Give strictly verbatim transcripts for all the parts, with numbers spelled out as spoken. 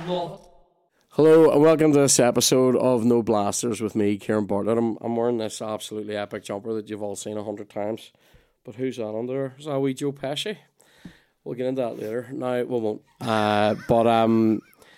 Hello and welcome to this episode of No Blasters with me, Kieran Bartlett. I'm, I'm wearing this absolutely epic jumper that you've all seen a hundred times. But who's that under? Is that wee Joe Pesci? We'll get into that later. No, we won't. Uh, but um,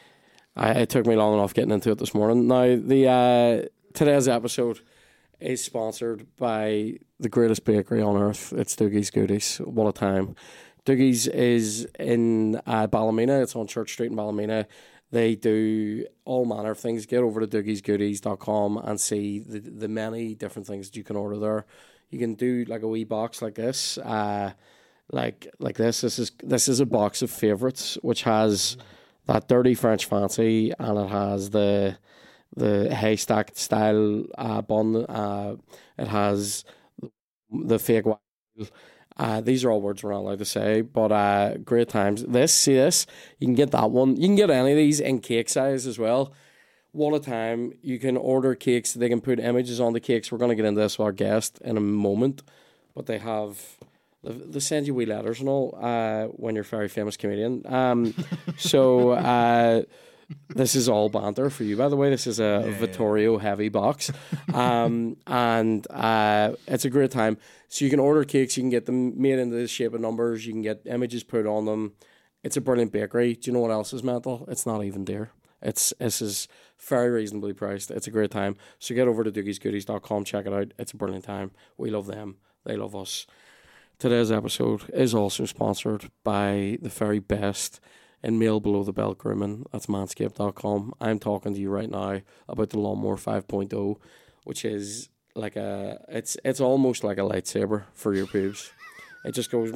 I, it took me long enough getting into it this morning. Now, the uh, today's episode is sponsored by the greatest bakery on earth. It's Doogie's Goodies. What a time. Doogie's is in uh, Ballymena. It's on Church Street in Ballymena. They do all manner of things. Get over to doogies goodies dot com and see the, the many different things that you can order there. You can do like a wee box like this. Uh, like like this. This is this is a box of favourites, which has that dirty French fancy, and it has the the haystack style uh, bun. Uh, it has the fake waffle. Uh, these are all words we're not allowed to say, but uh, great times. This, see this? You can get that one. You can get any of these in cake size as well. What a time. You can order cakes. They can put images on the cakes. We're going to get into this with our guest in a moment. But they have, they send you wee letters and all uh, when you're a very famous comedian. Um, so uh, this is all banter for you, by the way. This is a yeah, Vittorio yeah. heavy box. Um, and uh, it's a great time. So you can order cakes, you can get them made into the shape of numbers, you can get images put on them. It's a brilliant bakery. Do you know what else is mental? It's not even dear. It's this is very reasonably priced. It's a great time. So get over to doogies goodies dot com, check it out. It's a brilliant time. We love them. They love us. Today's episode is also sponsored by the very best in male below the belt grooming. That's manscaped dot com. I'm talking to you right now about the Lawnmower five point oh, which is like a, it's it's almost like a lightsaber for your pubes. It just goes,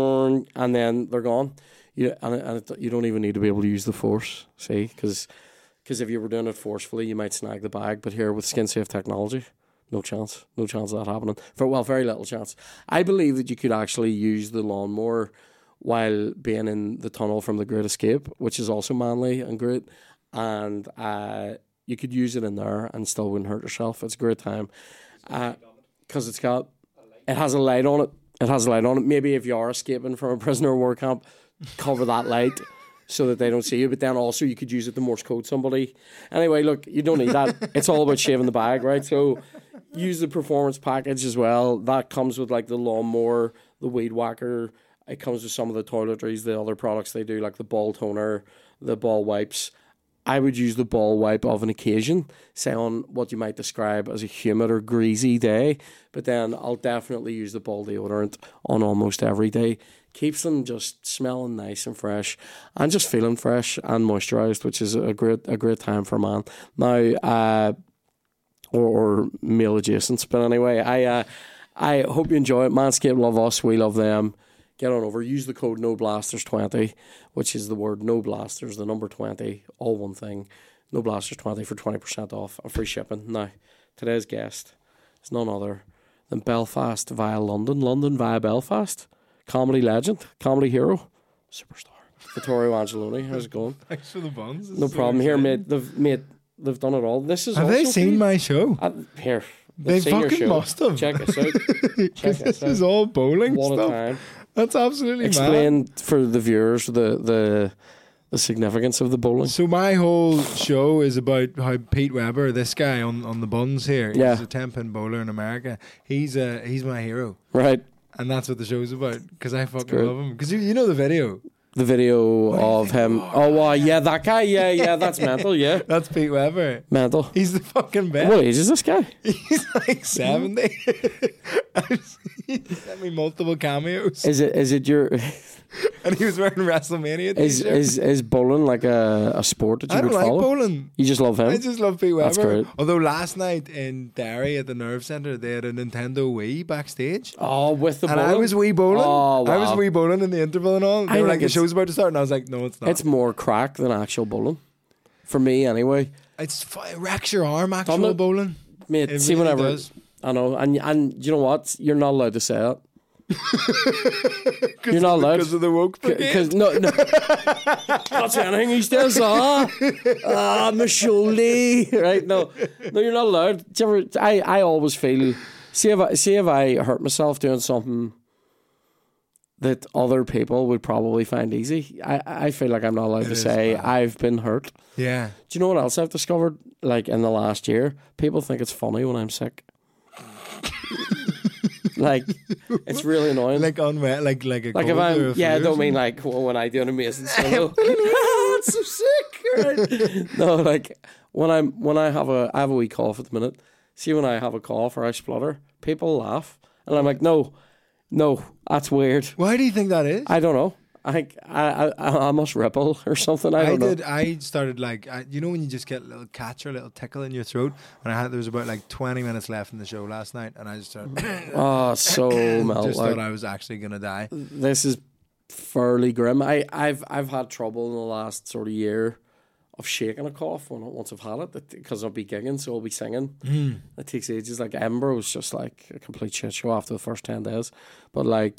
and then they're gone. You and, and it, you don't even need to be able to use the force, see, because because if you were doing it forcefully, you might snag the bag. But here with skin safe technology, no chance, no chance of that happening. For well, very little chance. I believe that you could actually use the lawnmower while being in the tunnel from The Great Escape, which is also manly and great, and uh, you could use it in there and still wouldn't hurt yourself. It's a great time. Because uh, it's got, it has a light on it. It has a light on it. Maybe if you are escaping from a prisoner of war camp, cover that light so that they don't see you. But then also you could use it to Morse code somebody. Anyway, look, you don't need that. It's all about shaving the bag, right? So use the performance package as well. That comes with like the lawnmower, the weed whacker. It comes with some of the toiletries, the other products they do, like the ball toner, the ball wipes. I would use the ball wipe of an occasion, say on what you might describe as a humid or greasy day, but then I'll definitely use the ball deodorant on almost every day. Keeps them just smelling nice and fresh and just feeling fresh and moisturised, which is a great a great time for a man. Now, uh, or, or male adjacents, but anyway, I uh, I hope you enjoy it. Manscaped love us, we love them. Get on over. Use the code no blasters twenty, which is the word no blasters, the number twenty, all one thing. no blasters twenty for twenty percent off and free shipping. Now, today's guest is none other than Belfast via London, London via Belfast. Comedy legend, comedy hero, superstar. Vittorio Angeloni. How's it going? Thanks for the buns. No so problem. Exciting. Here, mate. They've mate, they've done it all. This is Have they seen my show? Uh, here. They fucking must have. Check us out. Check us this out. is all bowling what stuff. A time. That's absolutely Explain mad. for the viewers the, the the significance of the bowling. So my whole show is about how Pete Weber, this guy on, on the buns here, yeah. he's a ten-pin bowler in America. He's uh, he's my hero. Right. And that's what the show's about, because I fucking love him. Because you, you know the video. The video of him. Oh, wow, uh, yeah, that guy. Yeah, yeah, that's mental, yeah. That's Pete Weber. Mental. He's the fucking best. What age is this guy? He's like seventy. He sent me multiple cameos. Is it? Is it your... And he was wearing WrestleMania Is is is bowling like a, a sport that you I would don't like follow? bowling. You just love him? I just love Pete Weber. That's great. Although last night in Derry at the Nerve Centre, they had a Nintendo Wii backstage. Oh, with the and bowling? I was Wii bowling. Oh, wow. I was Wii bowling in the interval and all. They I were like, the it's- show's about to start. And I was like, no, it's not. It's more crack than actual bowling. For me, anyway. It's it wrecks your arm, actual Doesn't it? bowling. Mate, It see really whenever... does. I know. And, and you know what? You're not allowed to say it. You're not allowed because of the woke because no no can't say anything these days. Ah, ah, my shoulder. Right? No, no, you're not allowed. Do you ever, I I always feel. See if I see if I hurt myself doing something that other people would probably find easy. I, I feel like I'm not allowed It to is say bad. I've been hurt. Yeah. Do you know what else I've discovered? Like in the last year, people think it's funny when I'm sick. Like, it's really annoying. Like on like like a Like if cold or I'm, a yeah, I flu or don't mean something? like well, when I do an amazing solo. Oh, it's so sick. Right? No, like when I'm when I have a I have a wee cough at the minute. See, when I have a cough or I splutter, people laugh, and I'm like, no, no, that's weird. Why do you think that is? I don't know. I think I I, I must ripple or something. I I don't know. did. I started like I, you know when you just get a little catch or a little tickle in your throat. And I had there was about like twenty minutes left in the show last night, and I just started Oh, so melt. just Like, thought I was actually gonna die. this is fairly grim. I I've I've had trouble in the last sort of year of shaking a cough when once I've had it because I'll be gigging, so I'll be singing. Mm. It takes ages. Like Edinburgh was just like a complete shit show after the first ten days. But like,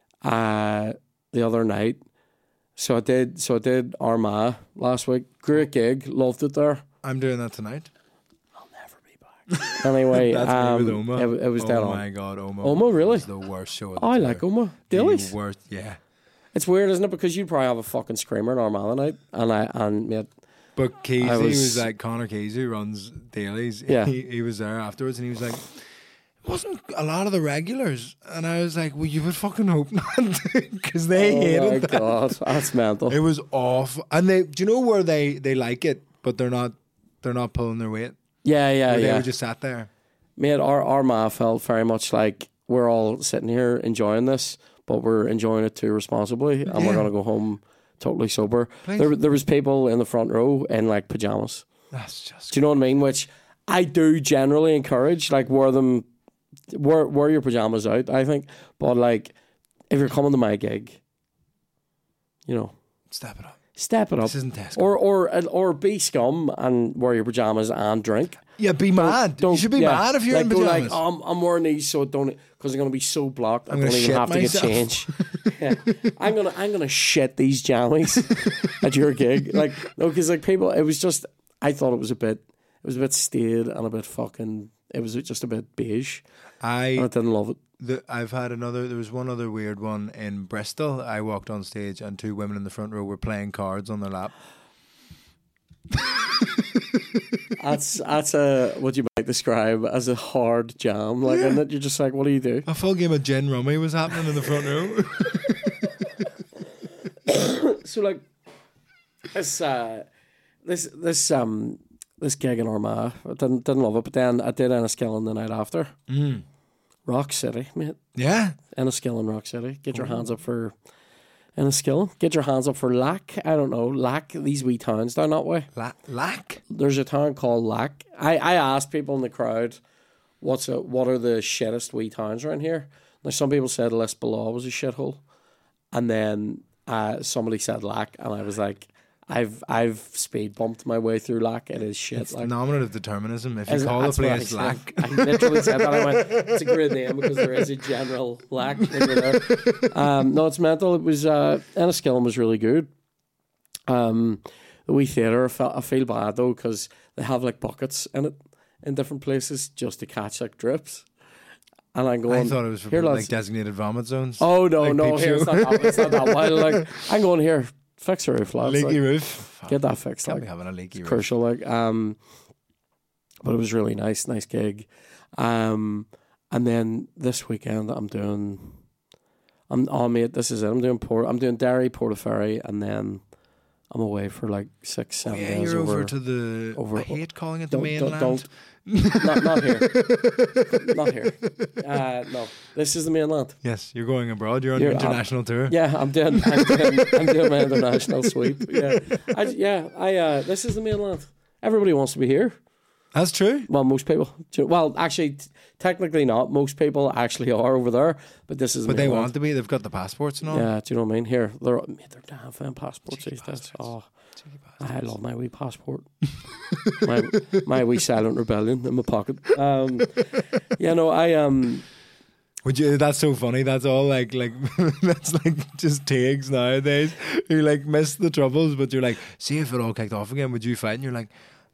uh, the other night, so I did. So I did Armagh last week. Great gig, loved it there. I'm doing that tonight. I'll never be back. Anyway, That's um, me with Oma. It, it was oh dead my on. god, Oma. Oma, really? was the worst show. Of the Oh, I tour. like Oma. The Dillies. worst. Yeah. It's weird, isn't it? Because you'd probably have a fucking screamer in Armagh night, and I and mate, But Casey I was, was- like Connor Casey runs dailies. Yeah. He, he was there afterwards and he was like, it wasn't a lot of the regulars. And I was like, well, you would fucking hope not. Because they oh hated my that. god, that's mental. It was awful. And they, do you know where they, they like it, but they're not, they're not pulling their weight? Yeah, yeah, Where yeah. they were just sat there. Mate, our Armagh felt very much like we're all sitting here enjoying this, but we're enjoying it too responsibly, and we're Yeah. gonna go home totally sober. Please. There, there was people in the front row in like pajamas. That's just, Do you know what I mean? Which I do generally encourage. Like wear them, wear wear your pajamas out. I think, but like if you're coming to my gig, you know, step it up. step it up, This isn't Tesco. or or or be scum and wear your pajamas and drink. Yeah, be mad. You should be yeah, mad if you're like, in go pajamas. like, oh, I'm, I'm wearing these, so don't because they're gonna be so blocked. I I'm don't gonna even shit have to myself. get changed. Yeah. I'm gonna I'm gonna shit these jammies at your gig. Like no, because like people, it was just I thought it was a bit, it was a bit staid and a bit fucking. It was just a bit beige. I And I didn't love it. The, I've had another. There was one other weird one in Bristol. I walked on stage and two women in the front row were playing cards on their lap. That's that's a what you might describe as a hard jam. Like, Yeah. and that you're just like, what do you do? A full game of gin rummy was happening in the front row. So like this uh this this um this gig in Armagh, I didn't didn't love it, but then I did Enniskillen the night after. Mm. Rock City, mate. Yeah, Enniskillen, Rock City. Get your hands up for Enniskillen. Get your hands up for Lack. I don't know. Lack, these wee towns down that way. La- lack. There's a town called Lack. I, I asked people in the crowd, what's a, what are the shittest wee towns around here? Now, some people said Lisbon was a shithole. And then uh, somebody said Lack, and I was like, I've I've speed bumped my way through Lack. It is shit. It's like, nominative determinism. If you Is- call a that's what I place said. lack, I literally said that. I went, it's a great name because there is a general lack when you're there. Um, no, it's mental. It was, uh, Enniskillen was really good. Um, the wee theatre, I, felt, I feel bad though because they have like buckets in it in different places just to catch like drips. And I'm I going, thought it was for here, like lads. designated vomit zones. Oh, no, like no, Peep here, it's Show. not that, it's not that wild. Like, I'm going here, fix the roof, lads. leaky Like, roof. get that fixed. Can't Like, be having a leaky roof. crucial. Like, um, but it was really nice, nice gig. Um, and then this weekend I'm doing, I'm oh mate, this is it. I'm doing Port, I'm doing Derry, Portaferry, and then I'm away for like six, seven Yeah, days you're over, over. to the. over- I hate calling it the don't, mainland. don't, don't, not, not here, not here. Uh, no, this is the mainland. Yes, you're going abroad. You're on You're- your international tour. Yeah, I'm doing, I'm doing, I'm doing my international sweep. Yeah, I, yeah, I. Uh, this is the mainland. Everybody wants to be here. That's true. Well, most people. Well, actually, t- technically not. Most people actually are over there, but this is. But they mainland. want to be. They've got the passports and all. Yeah, do you know what I mean? Here, they're mate, they're damn fine passports Cheeky these days. bastards. Oh, Cheeky I bastards. love my wee passport. my my wee silent rebellion in my pocket. Um, yeah, no, I um. Would you? That's so funny. That's all like like that's like just takes nowadays. You like miss the troubles, but you're like, see if it all kicked off again, would you fight? And you're like,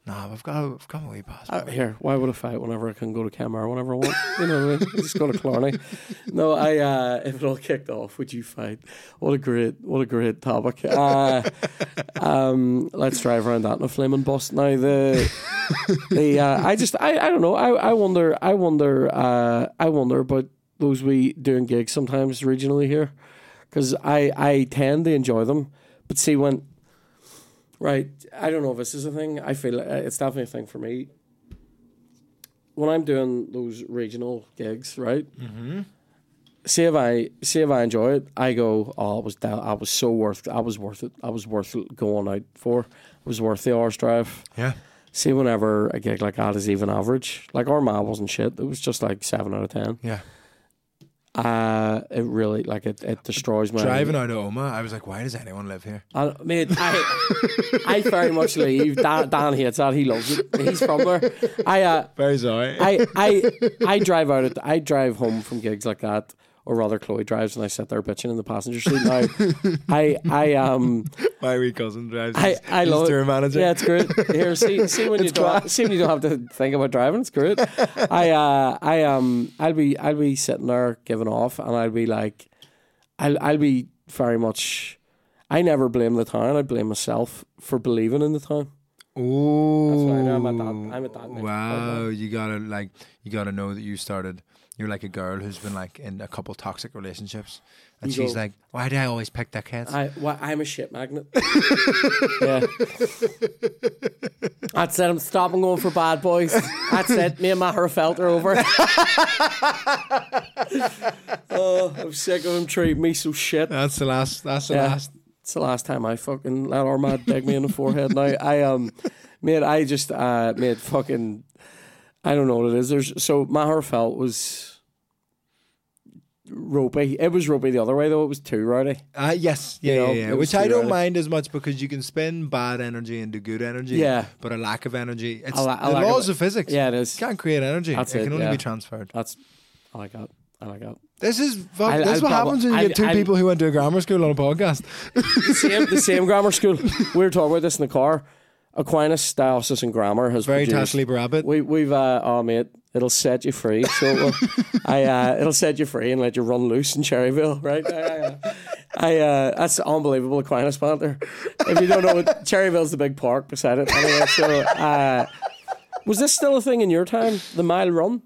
Nah, I've got, I've got my wee passport. Uh, here, why would I fight whenever I can go to Kenmare whenever I want? You know what I mean? Just go to Clarny. No, I. Uh, if it all kicked off, would you fight? What a great, what a great topic. Uh, um, let's drive around that in a flaming bus. Now the, the. Uh, I just, I, I don't know. I, I wonder, I wonder, uh, I wonder about those we doing gigs sometimes regionally here, because I, I tend to enjoy them, but see when. Right, I don't know if this is a thing. I feel like it's definitely a thing for me. When I'm doing those regional gigs, right? Mm-hmm. See if I see if I enjoy it, I go, oh, it was down, I was so worth, I was worth it. I was worth it going out for. It was worth the hour's drive. Yeah. See, whenever a gig like that is even average, like Armagh wasn't shit. It was just like seven out of ten. Yeah. Uh, it really, like, it, it destroys my... Driving out of Oma, I was like, why does anyone live here? I, mate, I, I very much leave. Dan, Dan hates that. He loves it. He's from there. I, uh, Very sorry. I, I, I drive out. At, I drive home from gigs like that, or rather, Chloe drives, and I sit there bitching in the passenger seat. Now, I, I, um, my wee cousin drives. I, I love tour it. manager. Yeah, it's great. Here, see, see when you don't, see when you don't have to think about driving. It's great. I, uh, I, um, I'll be, I'll be sitting there giving off, and I'll be like, I'll, I'll be very much. I never blame the town. I blame myself for believing in the town. Oh, that's right. I'm at that. I'm at that. Wow, you gotta like, you gotta know that you started. You're like a girl who's been like in a couple toxic relationships, and you she's go, like, "Why do I always pick that kid?" I, well, I'm a shit magnet. Yeah, that's it. I'm stopping going for bad boys. That's it. Me and Maher felt are over. Oh, I'm sick of him treating me so shit. That's the last. That's the yeah. last. It's the last time I fucking let Armagh dig me in the forehead. Now I um, mate, I just uh, made fucking. I don't know what it is. There's so Maher felt was ropey. It was ropey the other way though. It was too rowdy. Uh, yes, yeah, You know, yeah, yeah. it was Which I too don't rowdy. mind as much because you can spin bad energy into good energy. Yeah. but a lack of energy. It's A la- a the lack laws of- of, physics. Yeah, it is. You can't create energy. That's it it, can only yeah. be transferred. That's I like that. I like that. This is fuck, I'll- this I'll is what probably- happens when you I'll- get 2 I'll- people who went to a grammar school on a podcast. The same, the same grammar school. We were talking about this in the car. Aquinas, Diocesan Grammar has Very produced. Tashley Rabbit. We, we've uh, oh mate, it'll set you free. So it will, I uh, it'll set you free and let you run loose in Cherryville, right? I, uh, I uh, that's unbelievable Aquinas banter. If you don't know, it, Cherryville's the big park beside it. Anyway, so uh, was this still a thing in your time? The mile run,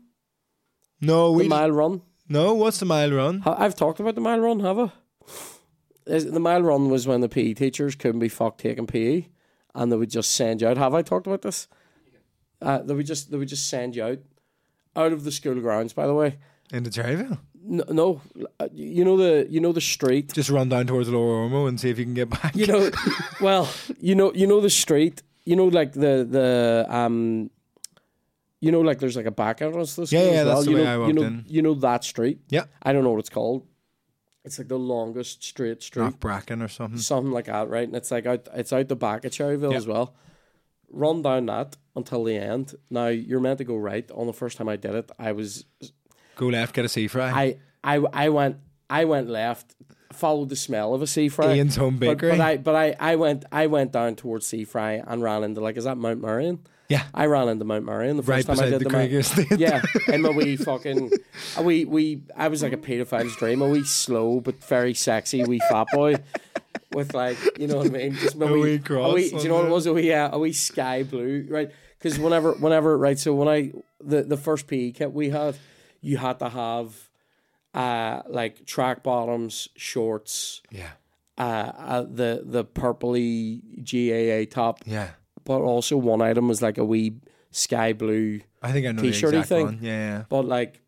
No, the we mile run. no. What's the mile run? Ha- I've talked about the mile run, have I? Is- The mile run was when the P E teachers couldn't be fucked taking P E, and they would just send you out. Have I talked about this? Uh, they would just they would just send you out out of the school grounds. By the way, Into Cherryville. no, no uh, you know the you know the street. Just run down towards Lower Ormo and see if you can get back. You know, well, you know, you know the street. You know, like the the um, you know, like there's like a back entrance to the school. Yeah, yeah, as well. that's the you way know, I you walked know, in. You know that street. Yeah. I don't know what it's called. It's like the longest straight street. Knock Bracken or something. Something like that, right? And it's like out, it's out the back of Cherryville Yeah. as well. Run down that until the end. Now you're meant to go right. On the first time I did it, I was, Go left, get a sea fry. I, I, I went, I went left, followed the smell of a sea fry. Ian's Home But, Bakery. but I, but I, I went, I went down towards sea fry and ran into like, is that Mount Marion? yeah, I ran into Mount Marion the right first time I beside did the the Mount- Craig Estate. Yeah, and my wee fucking, a wee, wee, I was like a paedophile's dream, a wee slow but very sexy wee fat boy with like, you know what I mean? Just my A wee, wee a cross wee- do you know what it on was? A wee, uh, a wee sky blue, right? Because whenever, whenever, right, so when I, the, the first P E kit we had, you had to have uh, like track bottoms, shorts, yeah, uh, uh, the, the purpley G A A top, yeah. but also one item was like a wee sky blue I think I know T-shirty the exact thing. one. Yeah, yeah. but like,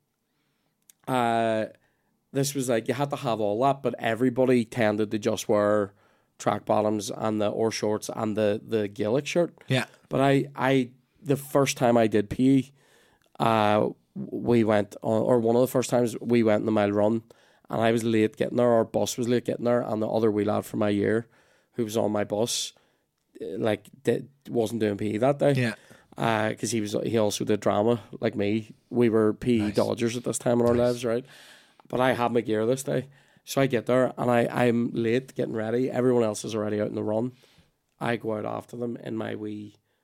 uh, this was like you had to have all that, but everybody tended to just wear track bottoms and the or shorts and the the Gaelic shirt. Yeah. But I I the first time I did P E, uh, we went on, or one of the first times we went in the mile run, and I was late getting there. Our bus was late getting there, and the other wee lad from my year, who was on my bus, uh, like did, wasn't doing P E that day. Yeah. because uh, he was he also did drama like me. We were P E Nice. dodgers at this time in our Nice. lives, right? But I had my gear this day, so I get there and I I'm late getting ready. Everyone else is already out in the run. I go out after them in my wee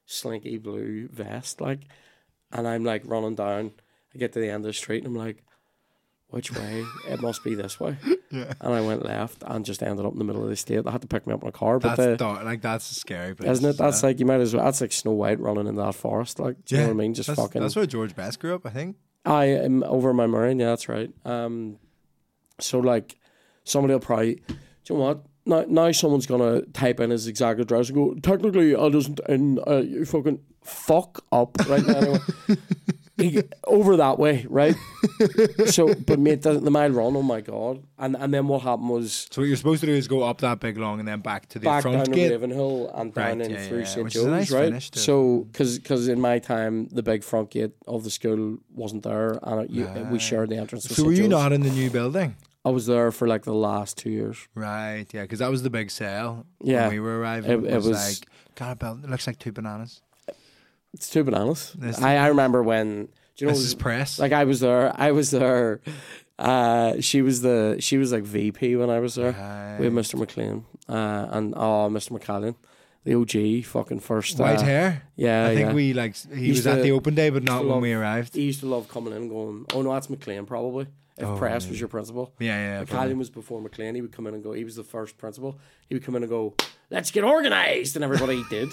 slinky blue vest, like, and I'm like running down. I get to the end of the street and I'm like, which way? It must be this way. Yeah. And I went left and just ended up in the middle of the state. They had to pick me up in a car. But That's the, dark, like that's a scary place. isn't it? That's uh, like, you might as well, that's like Snow White running in that forest. Like, do you know what I mean? Just that's, fucking. That's where George Best grew up, I think. I am over my Murray, yeah, that's right. Um, so like, somebody will probably, do you know what? Now, now someone's gonna type in his exact address and go, technically I doesn't, and uh, you fucking fuck up right now. Anyway. He, over that way, right? So, but mate, the, the mile run, oh my god! And and then what happened was, So what you're supposed to do is go up that big long and then back to the back front down gate. to Ravenhill and down Right, in yeah, through yeah, Saint which is a Joe's, nice right? finish too. So, because in my time, the big front gate of the school wasn't there, and it, you, we Right. shared the entrance. With So were Saint you Joe's. not in the new building? I was there for like the last two years. Right, yeah, because that was the big sale. Yeah. when we were arriving. It- It, it was, was- like, God, a building. It looks like two bananas. It's two bananas. This- I, I remember when. Do you know? This is press. Like I was there. I was there. Uh, she was the. She was like V P when I was there. Right. We had Mister McLean uh, and oh, Mister McCallion, the O G, fucking first. White uh, hair. Yeah, I think yeah. we like he Used was at to- the open day, but not to when love- we arrived. He used to love coming in and going, "Oh no, that's McLean probably." If Oh, Press yeah. was your principal, Yeah, yeah. McCallion probably. was before McLean. He would come in and go. He was the first principal. He would come in and go, "Let's get organised," and everybody did.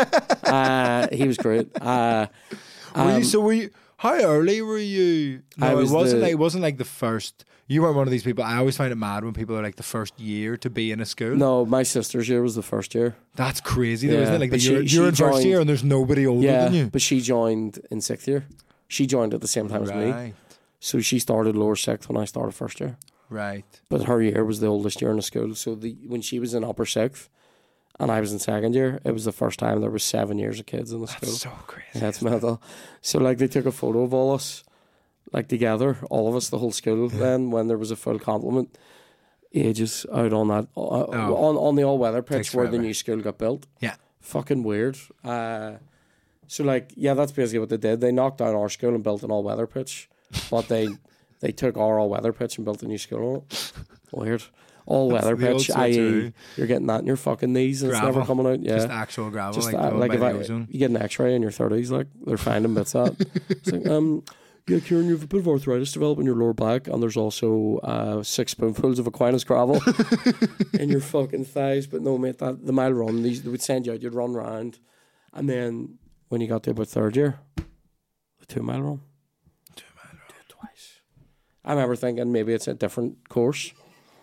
uh, he was great. Uh, Were you, um, so were you? How early were you? No, I was it wasn't the- like it wasn't like the first. You weren't one of these people. I always find it mad when people are like the first year to be in a school. no, my sister's year was the first year. That's crazy, though, Yeah, isn't it? Like but the, you're, she- you're she in first joined- year and there's nobody older Yeah, than you. but she joined in sixth year. She joined at the same time as me. Right, So she started lower sixth when I started first year. right. But her year was the oldest year in the school. So the when she was in upper sixth and I was in second year, it was the first time there was seven years of kids in the school. That's so crazy. Yeah, it's mental. So like they took a photo of all us, like together, all of us, the whole school. Then when there was a full complement, ages out on that uh, on on the all weather Takes pitch where the forever. new school got built. Yeah. Fucking weird. Uh, so like yeah, that's basically what they did. They knocked down our school and built an all weather pitch, but they they took our all weather pitch and built a new school on it. Weird. All weather the old pitch, that is, switcheroo. you're getting that in your fucking knees and it's Gravel. never coming out. Yeah. Just actual gravel, Just like, that, going like by if the I, ozone. you get an X-ray in your thirties, like they're finding bits of that. It's like, um, yeah, Kieran, you have a bit of arthritis developing your lower back, and there's also uh, six spoonfuls of Aquinas gravel in your fucking thighs. But no, mate, that the mile run, these they would send you out, you'd run round, and then when you got to about third year, the two mile run, Two mile do it twice. I remember thinking maybe it's a different course.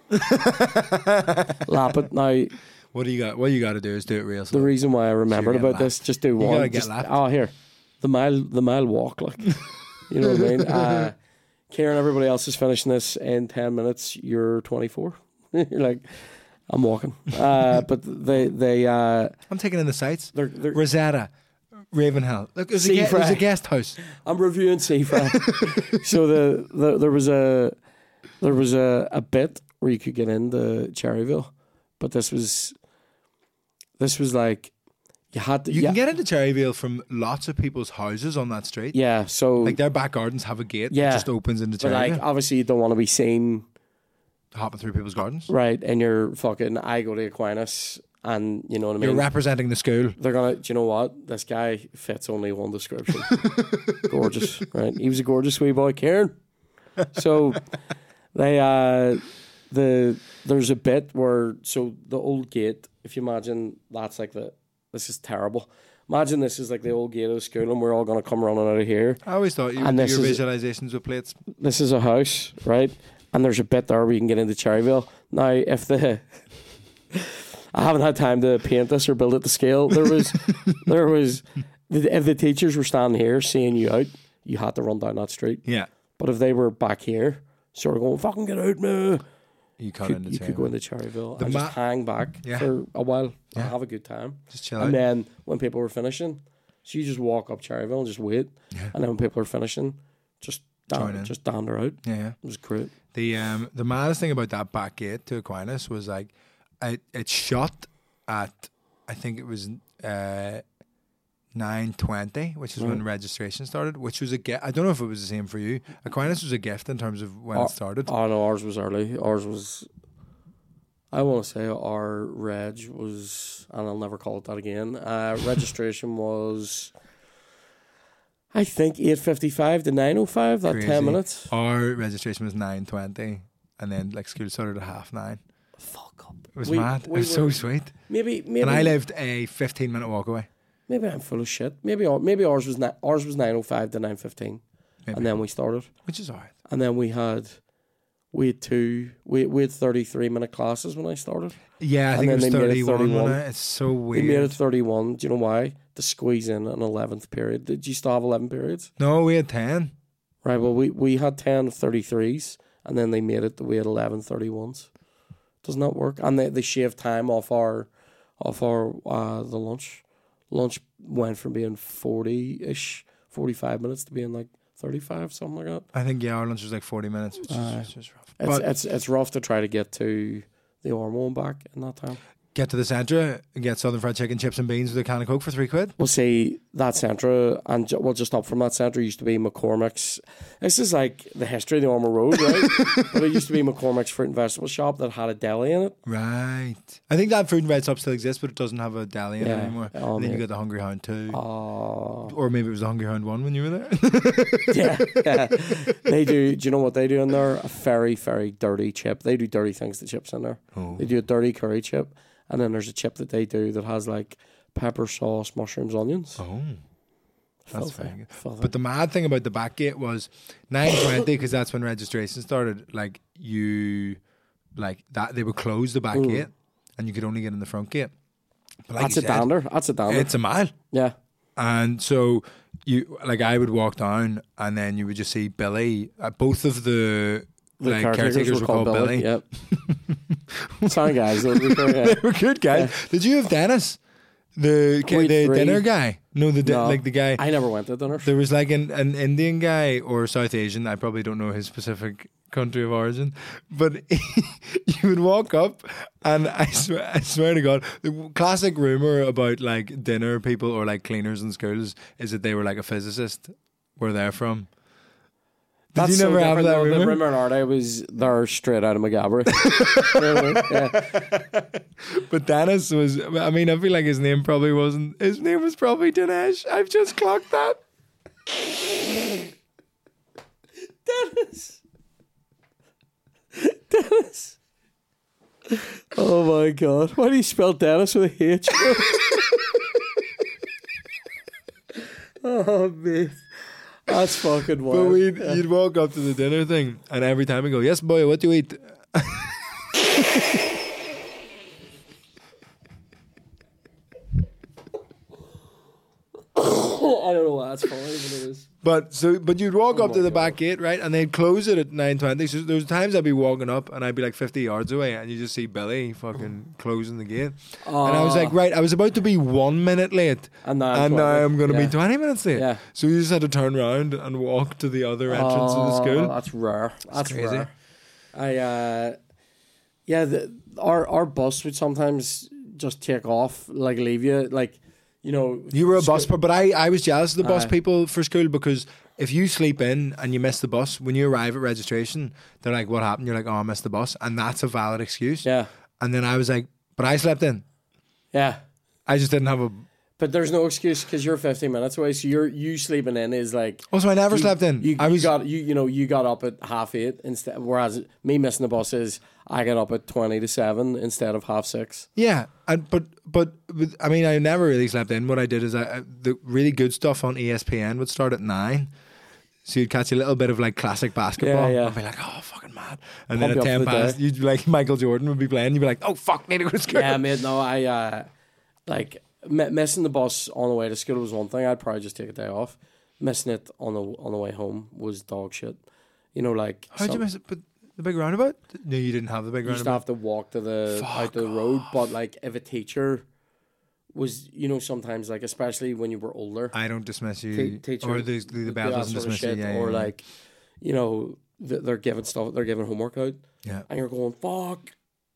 Lap it now. What do you got? What you got to do is do it real The slow. reason why I remembered get about lapped. this, just do You one. gotta get just, lapped. oh, here, the mile, the mile walk, like, you know what I mean. Uh, Kieran, everybody else is finishing this in ten minutes. You're twenty-four. You're like, I'm walking. Uh, but they, they, uh, I'm taking in the sights. they're, they're. Rosetta, Ravenhill. Look, there's a, ge- Seafray. there's a guest house. I'm reviewing Seafra. So the, the there was a there was a, a bit where you could get into Cherryville, but this was this was like you had to. You yeah, can get into Cherryville from lots of people's houses on that street. yeah. So Like their back gardens have a gate Yeah. that just opens into but Cherryville. like obviously you don't want to be seen. Hopping through people's gardens. Right, and you're fucking. I go to Aquinas, and you know what I mean. You're representing the school. They're gonna. Do you know what? This guy fits only one description. Gorgeous, right? He was a gorgeous wee boy, Kieran. So they, uh, the there's a bit where so the old gate. If you imagine that's like the. This is terrible. Imagine this is like the old gate of school, and we're all gonna come running out of here. I always thought you And would do this your is- visualizations with plates. This is a house, right? And there's a bit there where you can get into Cherryville. Now, if the I haven't had time to paint this or build it to scale. There was, there was, if the teachers were standing here seeing you out, you had to run down that street. Yeah. But if they were back here, sort of going, "Fucking get out, man," You can't you, into you could go Cherryville. into Cherryville The and ma- just hang back Yeah. for a while Yeah. and have a good time. Just chill And out. then when people were finishing, so you just walk up Cherryville and just wait. Yeah. And then when people are finishing, just Join down, in. just dander out. Yeah, yeah. It was great. The um the maddest thing about that back gate to Aquinas was like it it shut at I think it was uh nine twenty, which is when Right. registration started, which was a gift. I don't know if it was the same for you. Aquinas was a gift in terms of when Oh, it started. Oh no, ours was early. Ours was I want to say our reg was, and I'll never call it that again. Uh, registration was, I think, eight fifty-five to nine oh five. That Crazy. ten minutes. Our registration was nine twenty, and then like school started at half nine. Fuck up. It was We- mad. It we was were- so sweet. Maybe, maybe. And I lived a fifteen minute walk away. Maybe I'm full of shit. Maybe our- maybe ours was ni- ours was nine oh five to nine fifteen, Maybe. and then we started, Which is alright. and then we had we had two we we had thirty three minute classes when I started. Yeah, I And think it was then they made it thirty one. thirty-one. Wasn't it? It's so We made weird. it thirty one. Do you know why? To squeeze in an eleventh period. Did you still have eleven periods? No, we had ten. Right. Well, we we had ten thirty threes, and then they made it that we had eleven thirty ones. Doesn't that work? And they they shaved time off our off our uh the lunch. Lunch went from being forty ish, forty five minutes to being like thirty five, something like that. I think yeah, our lunch was like forty minutes, which, Aye. is, which is rough. It's But it's it's rough to try to get to the Ormo and back in that time. get to the centre and get Southern Fried Chicken, chips and beans with a can of Coke for three quid. We'll see that centre, and ju- well, just up from that centre used to be McCormick's. This is like the history of the Ormo Road, right? But it used to be McCormick's fruit and vegetable shop that had a deli in it. Right. I think that food and veg shop still exists, but it doesn't have a deli in Yeah. it anymore. Oh, and then you mate. got the Hungry Hound too. Oh, Or maybe it was the Hungry Hound one when you were there. yeah, yeah. They do. Do you know what they do in there? A very, very dirty chip. They do dirty things to chips in there. Oh. They do a dirty curry chip, and then there's a chip that they do that has like pepper sauce, mushrooms, onions. Oh. That's Filthy, very good. filthy. But the mad thing about the back gate was nine twenty because that's when registration started. Like you, like that they would close the back Mm. gate, and you could only get in the front gate. But like that's you a said, dander. That's a dander. It's a mile, Yeah. and so you like I would walk down, and then you would just see Billy. Uh, both of the, The like caretakers, caretakers, were called Billy. Yep. Sorry, guys. They were- yeah. They were good guys. Did you have Dennis, the We had the three. dinner guy? No, the di- No. like the guy. I never went to dinner. There was like an, an Indian guy or South Asian. I probably don't know his specific country of origin, but you would walk up, and I swear, I swear to God, the classic rumor about like dinner people or like cleaners in schools is that they were like a physicist. Where they're from. Did That's you never so have different, that though. rumor? The rumor in our day was they're straight out of McGabbery. You know what I mean? Yeah. But Dennis was. I mean, I feel like his name probably wasn't. His name was probably Dinesh. I've just clocked that. Dennis. Dennis. Oh my God. Why do you spell Dennis with a H? Oh, mate. That's fucking wild. But we'd, Yeah. you'd walk up to the dinner thing, and every time we go, "Yes, boy, what do you eat?" I don't know why that's funny, but it is. But so, but you'd walk Oh up to my the God. back gate, right, and they'd close it at nine twenty. So there was times I'd be walking up, and I'd be like fifty yards away, and you just see Billy fucking closing the gate, and I was like, right, I was about to be one minute late, and now, and now I'm going to yeah. be twenty minutes late. Yeah. So you just had to turn around and walk to the other entrance of the Oh, school. That's rare. That's crazy. rare. I uh, yeah, the, our our bus would sometimes just take off, like leave you, like you know. You were a bus, school- but I, I was jealous of the bus Aye. people for school because if you sleep in and you miss the bus, when you arrive at registration, they're like, "What happened?" You're like, "Oh, I missed the bus," and that's a valid excuse. Yeah, And then I was like, "But I slept in. yeah. I just didn't have a." But there's no excuse because you're fifteen minutes away. So you're you sleeping in is like Also, I never you, slept in. You, I you was got you you know you got up at half eight instead. Whereas me missing the bus is I got up at twenty to seven instead of half six. yeah, and but but with, I mean, I never really slept in. What I did is I, I the really good stuff on E S P N would start at nine. So you'd catch a little bit of like classic basketball. Yeah, yeah. I'd be like, "Oh, fucking mad!" And Pump then you at up ten for the past, day. you'd be like Michael Jordan would be playing. You'd be like, "Oh fuck, need to go to school." Yeah, mate. No, I uh, like m- missing the bus on the way to school was one thing. I'd probably just take a day off. Missing it on the on the way home was dog shit. You know, like How'd you some- miss it? But the big roundabout? No, you didn't have the big you used to roundabout. have to walk to the Fuck out to the road. But like, if a teacher was, you know, sometimes like, especially when you were older, I don't dismiss you, Te- teacher, or the the, the bell that doesn't sort of dismiss you. shit, Yeah, or yeah, like, you know, th- they're giving stuff, they're giving homework out, yeah. and you're going, fuck.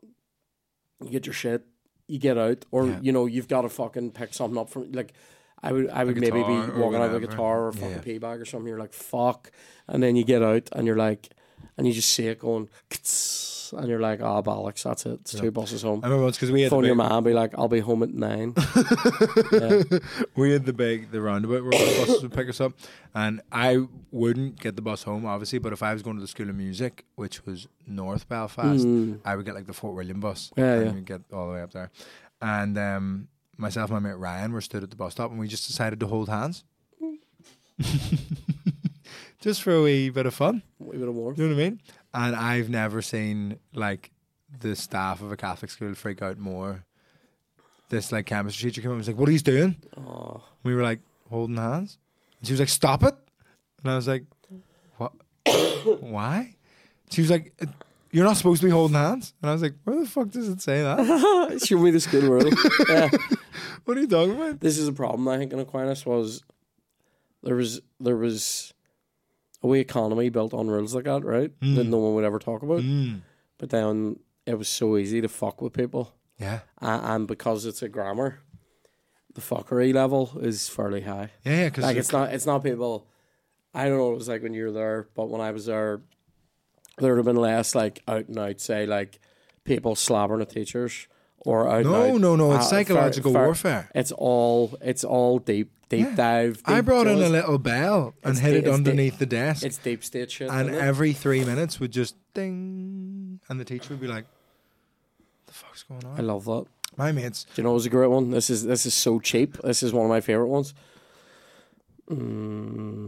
You get your shit, you get out, or Yeah. you know, you've got to fucking pick something up from like. I would, I would maybe be guitar or walking out with a whatever. guitar or a fucking Yeah. pea bag or something. You're like, fuck, and then you get out and you're like, and you just see it going, bus, and you're like, oh, bollocks, that's it. It's Yeah. two buses home. I remember once because we had Phone the your big, man, be like, I'll be home at nine. Yeah. we had the big the roundabout where the buses would pick us up, and I wouldn't get the bus home obviously, but if I was going to the School of Music, which was North Belfast, Mm. I would get like the Fort William bus, Yeah, and yeah. we'd get all the way up there. And um, myself and my mate Ryan were stood at the bus stop, and we just decided to hold hands, just for a wee bit of fun. A wee bit of warmth. You know what I mean? And I've never seen like the staff of a Catholic school freak out more. This like chemistry teacher came up and was like, "What are you doing?" Oh. We were like holding hands, and she was like, "Stop it!" And I was like, "What? Why?" She was like, "You're not supposed to be holding hands." And I was like, "Where the fuck does it say that? Show me the school rule. Yeah. What are you talking about?" This is a problem I think in Aquinas was there was there was a wee economy built on rules like that, right? Mm. That no one would ever talk about. Mm. But then it was so easy to fuck with people. Yeah, Uh, and because it's a grammar, the fuckery level is fairly high. yeah, yeah. Because Like it's not it's not people I don't know what it was like when you were there, but when I was there there would have been less like out and out say like people slabbering at teachers or out and no, out, no, no. It's uh, psychological fair- fair- warfare. It's all it's all deep deep Yeah. dive. I deep brought in a jaws. little bell and It's hid the- it it's the- underneath the desk. It's deep state shit. And isn't it? every three minutes would just ding, and the teacher would be like, "What the fuck's going I on?" love that. My mates, Do you know it was a great one? This is this is so cheap. This is one of my favorite ones. Mm.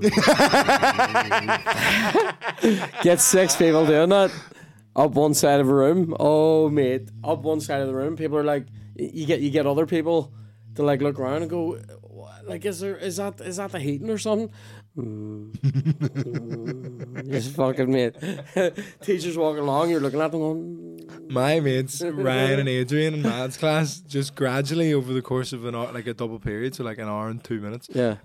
Get six people doing that up one side of a room. Oh mate, up one side of the room. People are like, you get you get other people to like look around and go, "What? Like, is there is that is that the heating or something?" Mm. Mm. Just fucking mate. Teachers walking along, you're looking at them going, my mates, Ryan and Adrian in maths class, just gradually over the course of an hour, like a double period, so like an hour and two minutes, yeah.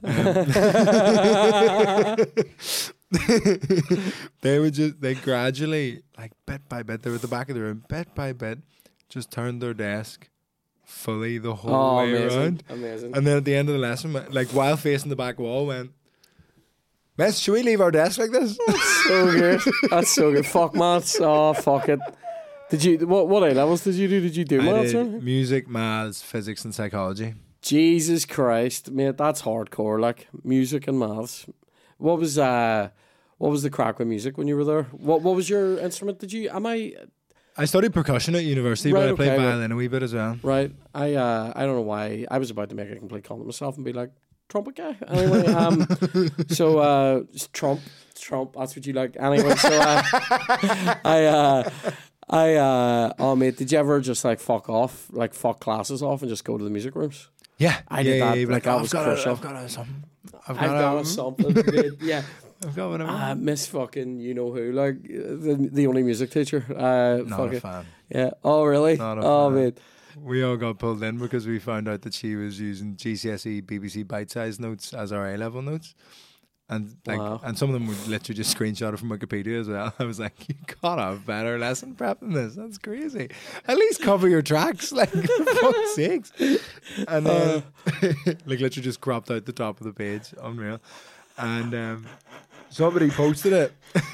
they would just, they gradually, like bit by bit, they were at the back of the room, bit by bit, just turned their desk fully the whole Oh, way amazing, around. amazing. And then at the end of the lesson, like while facing the back wall, went, "Miss, should we leave our desk like this?" So good. That's so good. Fuck maths. Oh, fuck it. Did you what what A levels did you do? Did you do I maths? did or- music, maths, physics, and psychology. Jesus Christ, mate, that's hardcore. Like music and maths. What was uh, what was the crack with music when you were there? What what was your instrument? Did you? Am I I studied percussion at university, Right, but I played okay, right. violin a wee bit as well. right? I uh, I don't know why. I was about to make a complete con of myself and be like trumpet guy. Anyway, um, so uh, just Trump, Trump. That's what you like. Anyway, so uh, I uh. I uh oh mate, did you ever just like fuck off, like fuck classes off and just go to the music rooms? Yeah, I yeah, did yeah, that, yeah, like, that "Oh, was I've got a, crucial. I've got a something. I've I've got, got a, a something. mate. Yeah. I've got whatever. Uh, Miss fucking you know who, like the the only music teacher. Uh Not fucking, a fan. yeah. Oh really? Not a oh fan. mate. We all got pulled in because we found out that she was using G C S E B B C bite-sized notes as our A-level notes. And like, Wow. and some of them would literally just screenshot it from Wikipedia as well. I was like, "You gotta have better lesson prep than this. That's crazy. At least cover your tracks, like for fuck's sakes." And then, like, literally just cropped out the top of the page. Unreal. And um, somebody posted it.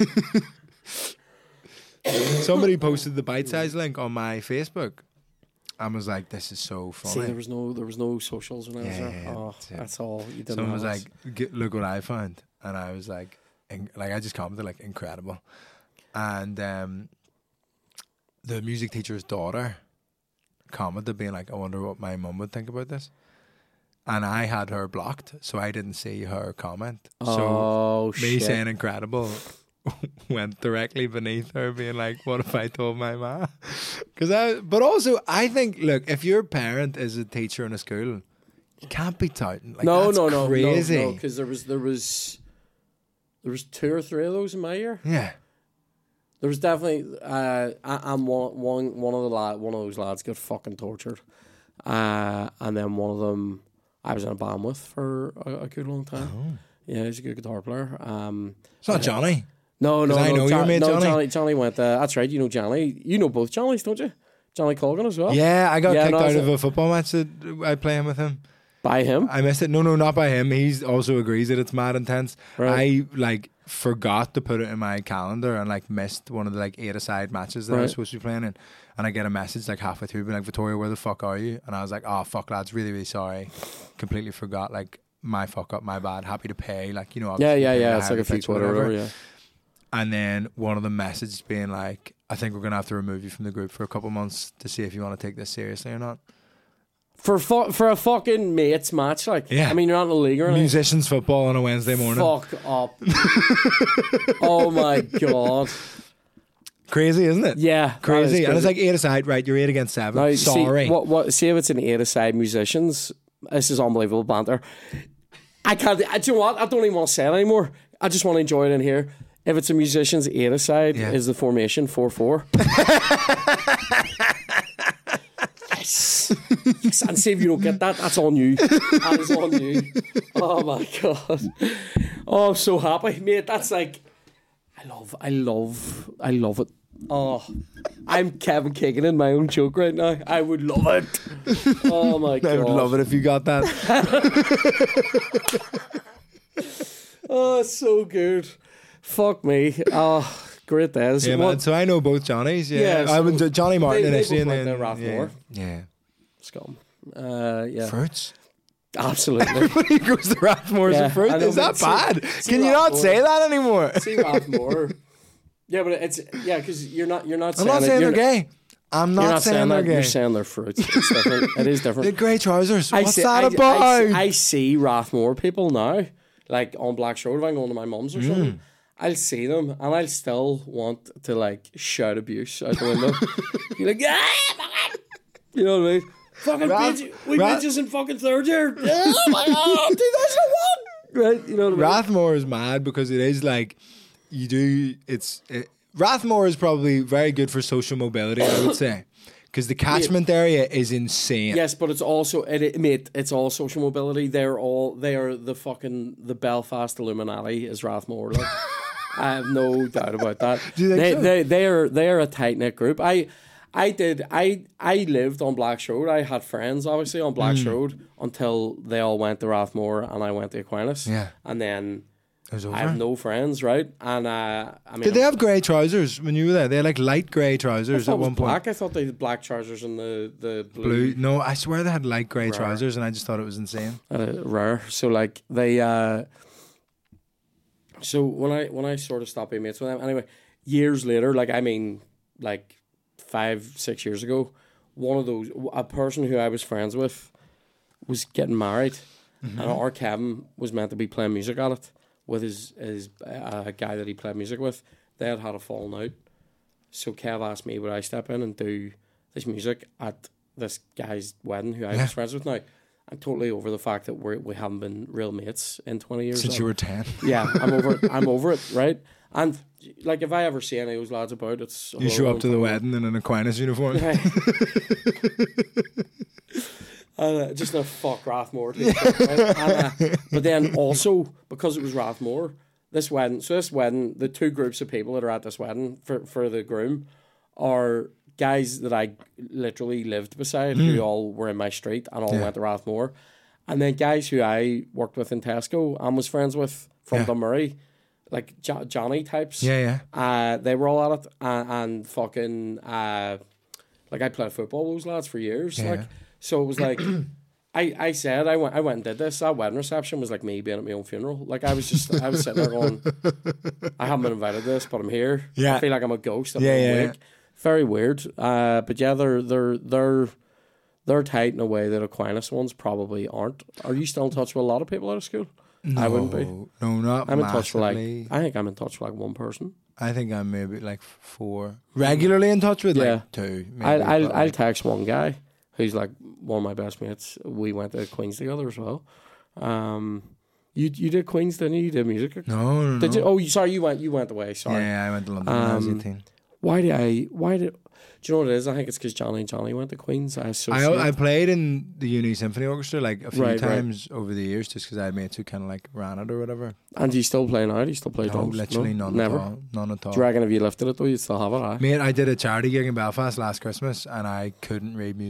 Somebody posted the bite-sized link on my Facebook. I was like, "This is so funny." See, there was no there was no socials when I was Yeah, there. yeah, Oh, that's it. that's all you didn't Someone was have like, us. "Get- "Look what I found," and I was like, in, "Like I just commented like incredible," and um, the music teacher's daughter commented being like, "I wonder what my mum would think about this," and I had her blocked, so I didn't see her comment. So Oh me shit. saying incredible went directly beneath her, being like, "What if I told my ma?" Because I, but also I think, look, if your parent is a teacher in a school, you can't be touting. Like, no, that's no, no, crazy. no, because there was there was there was two or three of those in my year. Yeah. There was definitely uh, I, I'm one one one of the lad one of those lads got fucking tortured, uh, and then one of them I was in a band with for a, a good long time. Oh. Yeah, he's a good guitar player. Um, It's not Johnny. no, no, 'Cause I no, know Jo- your mate no, Johnny. Johnny. Johnny went. Uh, that's right. You know Johnny. You know both Johnnies, don't you? Johnny Colgan as well. Yeah, I got Yeah, kicked no, out it's of a- a football match that I play him with him. By him. I missed it. No, no, not by him. He also agrees that it's mad intense. Right. I like forgot to put it in my calendar and like missed one of the like eight-a-side matches that I Right. was supposed to be playing in. And I get a message like halfway through being like, Victoria, where the fuck are you? And I was like, oh fuck lads, really, really sorry. Completely forgot, like my fuck up, my bad. Happy to pay. Like, you know, Yeah, obviously yeah, pay yeah. the It's like a higher few bits, quid or whatever. Yeah. And then one of the messages being like, I think we're gonna have to remove you from the group for a couple months to see if you want to take this seriously or not. For fu- for a fucking mates match, like, Yeah. I mean, you're not in the league or anything. Musicians football on a Wednesday morning. Fuck up. Oh my god. Crazy, isn't it? Yeah. that is Crazy. And it's crazy. like eight aside, right? You're eight against seven. Now, Sorry. See, what, what, see if it's an eight-a-side musicians. This is unbelievable banter. I can't. I, do you know what? I don't even want to say it anymore. I just want to enjoy it in here. If it's a musicians eight-a-side, Yeah. is the formation four four. Yes. Yes. And see if you don't get that, that's on you. That is on you. Oh my god. Oh, I'm so happy, mate. That's like, I love, I love, I love it. Oh, I'm Kevin Keegan in my own joke right now. I would love it. Oh my god. I would love it if you got that. Oh, it's so good. Fuck me. Oh, great days. Yeah, What- man. So I know both Johnnies. Yeah, Yeah, I so went Johnny Martin they- they initially, both and went then to yeah, Rathmore. yeah. Scum. Uh, yeah. Fruits. Absolutely. Everybody goes to Rathmore's Yeah, and fruit. I know, Is that but see- bad? see Can you not Rathmore. say that anymore? See Rathmore. Yeah, but it's yeah, because you're not you're not I'm saying not it- saying you're they're gay. I'm You're not, not saying, saying they're that. gay. You're saying they're fruits. It's different. It is They're different. grey trousers. I What's see, that I, about? I, I see Rathmore people now, like on Black Road. If I'm going to my mum's or Mm. something, I'll see them and I'll still want to like shout abuse out the window. You're like, yeah, you know what I mean? Fucking Rath- bitch, we Rath- bitches in fucking third year. Oh my god, two thousand one. Right, you know what I mean? Rathmore is mad because it is like you do. It's it, Rathmore is probably very good for social mobility. I would say because the catchment area is insane. Yes, but it's also it, it mate, it's all social mobility. They're all they are the fucking the Belfast Illuminati is Rathmore. Like. I have no doubt about that. Do you think they, so? they they are they are a tight knit group. I I did I I lived on Black's Road. I had friends obviously on Black's Mm. Road until they all went to Rathmore and I went to Aquinas. Yeah. And then It was over. I have no friends, right? And uh, I mean, Did they have grey trousers when you were there? They had like light grey I trousers thought at it was one point. black. I thought they had black trousers and the the blue. Blue. No, I swear they had light grey Rare. trousers, and I just thought it was insane. Uh, rare. So like they uh so when I when I sort of stopped being mates with them anyway, years later, like I mean like five, six years ago, one of those a person who I was friends with was getting married and our Kevin was meant to be playing music at it with his his uh, guy that he played music with. They had had a falling out. So Kev asked me would I step in and do this music at this guy's wedding who I Yeah. was friends with now. I'm totally over the fact that we we haven't been real mates in twenty years. Since now. you were ten. Yeah, I'm over it. I'm over it, right? And like if I ever see any of those lads about, it's You show up to the wedding in an Aquinas uniform. Right. uh, just a fuck Rathmore. T-shirt, right? And, uh, but then also because it was Rathmore, this wedding. So this wedding, the two groups of people that are at this wedding for for the groom are guys that I literally lived beside, who all were in my street and all Hmm. Yeah. went to Rathmore, and then guys who I worked with in Tesco and was friends with from Yeah. Dunmurray, like jo- Johnny types. Yeah, yeah. Uh, they were all at it, and, and fucking uh, like I played football with those lads for years. Yeah. Like, so it was like, I, I said I went I went and did this. That wedding reception was like me being at my own funeral. Like I was just I was sitting there going, I haven't been invited to this, but I'm here. Yeah. I feel like I'm a ghost. I'm Yeah, yeah, yeah, awake. Very weird. Uh, but yeah, they're they're they're they're tight in a way that Aquinas ones probably aren't. Are you still in touch with a lot of people out of school? No, I wouldn't be. No, not I'm in touch with like massively. I think I'm in touch with like one person. I think I'm maybe like four. Regularly in touch with Yeah. like two. Maybe, I'll I'll, but, I'll like, text one guy who's like one of my best mates. We went to Queens together as well. Um, you you did Queens, didn't you? You did music. no, no, Did no. you? Oh, you sorry, you went you went away. Sorry. Yeah, I went to London when I was Um, eighteen. Why did I? Why did? Do you know what it is? I think it's because Johnny and Johnny went to Queens. I associate. I I played in the Uni Symphony Orchestra like a few Right, right. times over the years just because I had mates who kind of like ran it or whatever. and do you still play now? Do you still play No, drums? literally none Never. at all. None at all. Do you reckon if you lifted it though, you'd still have it? Aye? Mate, I did a charity gig in Belfast last Christmas and I couldn't read music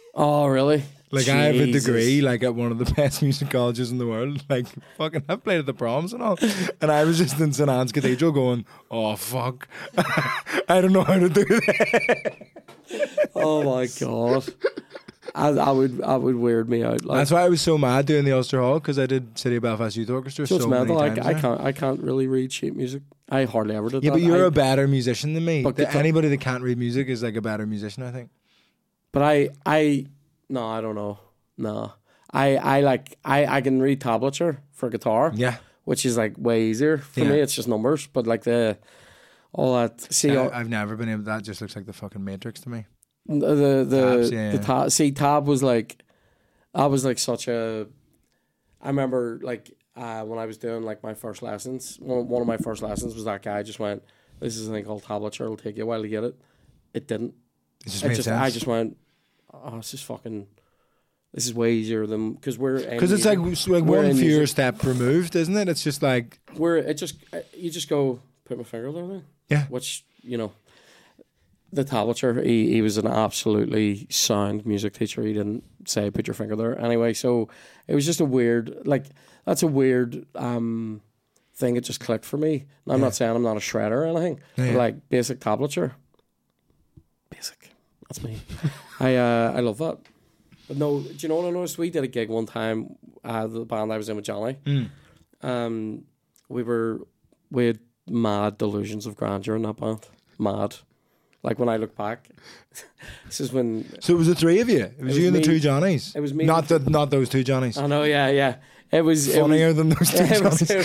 Oh, really? Like I have a Jesus. degree, like at one of the best music colleges in the world. Like fucking, I've played at the proms and all. And I was just in Saint Anne's Cathedral going, "Oh fuck, I don't know how to do that." Oh my god. I, I would, I would weird me out. Like, That's why I was so mad doing the Ulster Hall, because I did City of Belfast Youth Orchestra so so it's many mental. times. I, I there. can't, I can't really read sheet music. I hardly ever did Yeah, that. but you're I, a better musician than me. But The- guitar- anybody that can't read music is like a better musician, I think. But I, I, no, I don't know. No, I, I like, I, I can read tablature for guitar. Yeah. Which is like way easier for Yeah. me. It's just numbers, but like the all that. See, all, I, I've never been able. That just looks like the fucking Matrix to me. the the the, Tabs, yeah, the yeah. tab. See, tab was like, I was like such a. I remember like uh, when I was doing like my first lessons. One one of my first lessons was that guy just went, "This is a thing called tablature. It'll take you a while to get it." It didn't. It just It made just sense. I just went, "Oh, this is fucking. This is way easier than because we're Because it's like, it's like we're one in fewer music. step removed, isn't it? It's just like, Where it just uh, you just go put my finger there then. yeah. Which, you know, the tablature, he, he was an absolutely sound music teacher. He didn't say put your finger there anyway. So it was just a weird, like, that's a weird um, thing. It just clicked for me. And I'm Yeah. not saying I'm not a shredder or anything, Yeah, but yeah. like basic tablature. Basic. That's me. I uh, I love that. But no, do you know what I noticed? We did a gig one time, uh, the band I was in with Johnny. Mm. Um, we were, we had mad delusions of grandeur in that band. Mad. Like when I look back, this is when So it was the three of you. It was, was you and the me- two Johnnies. it was me. Not the not those two Johnnies. I know, yeah, yeah. It was it was- Funnier than those two it was, Johnnies.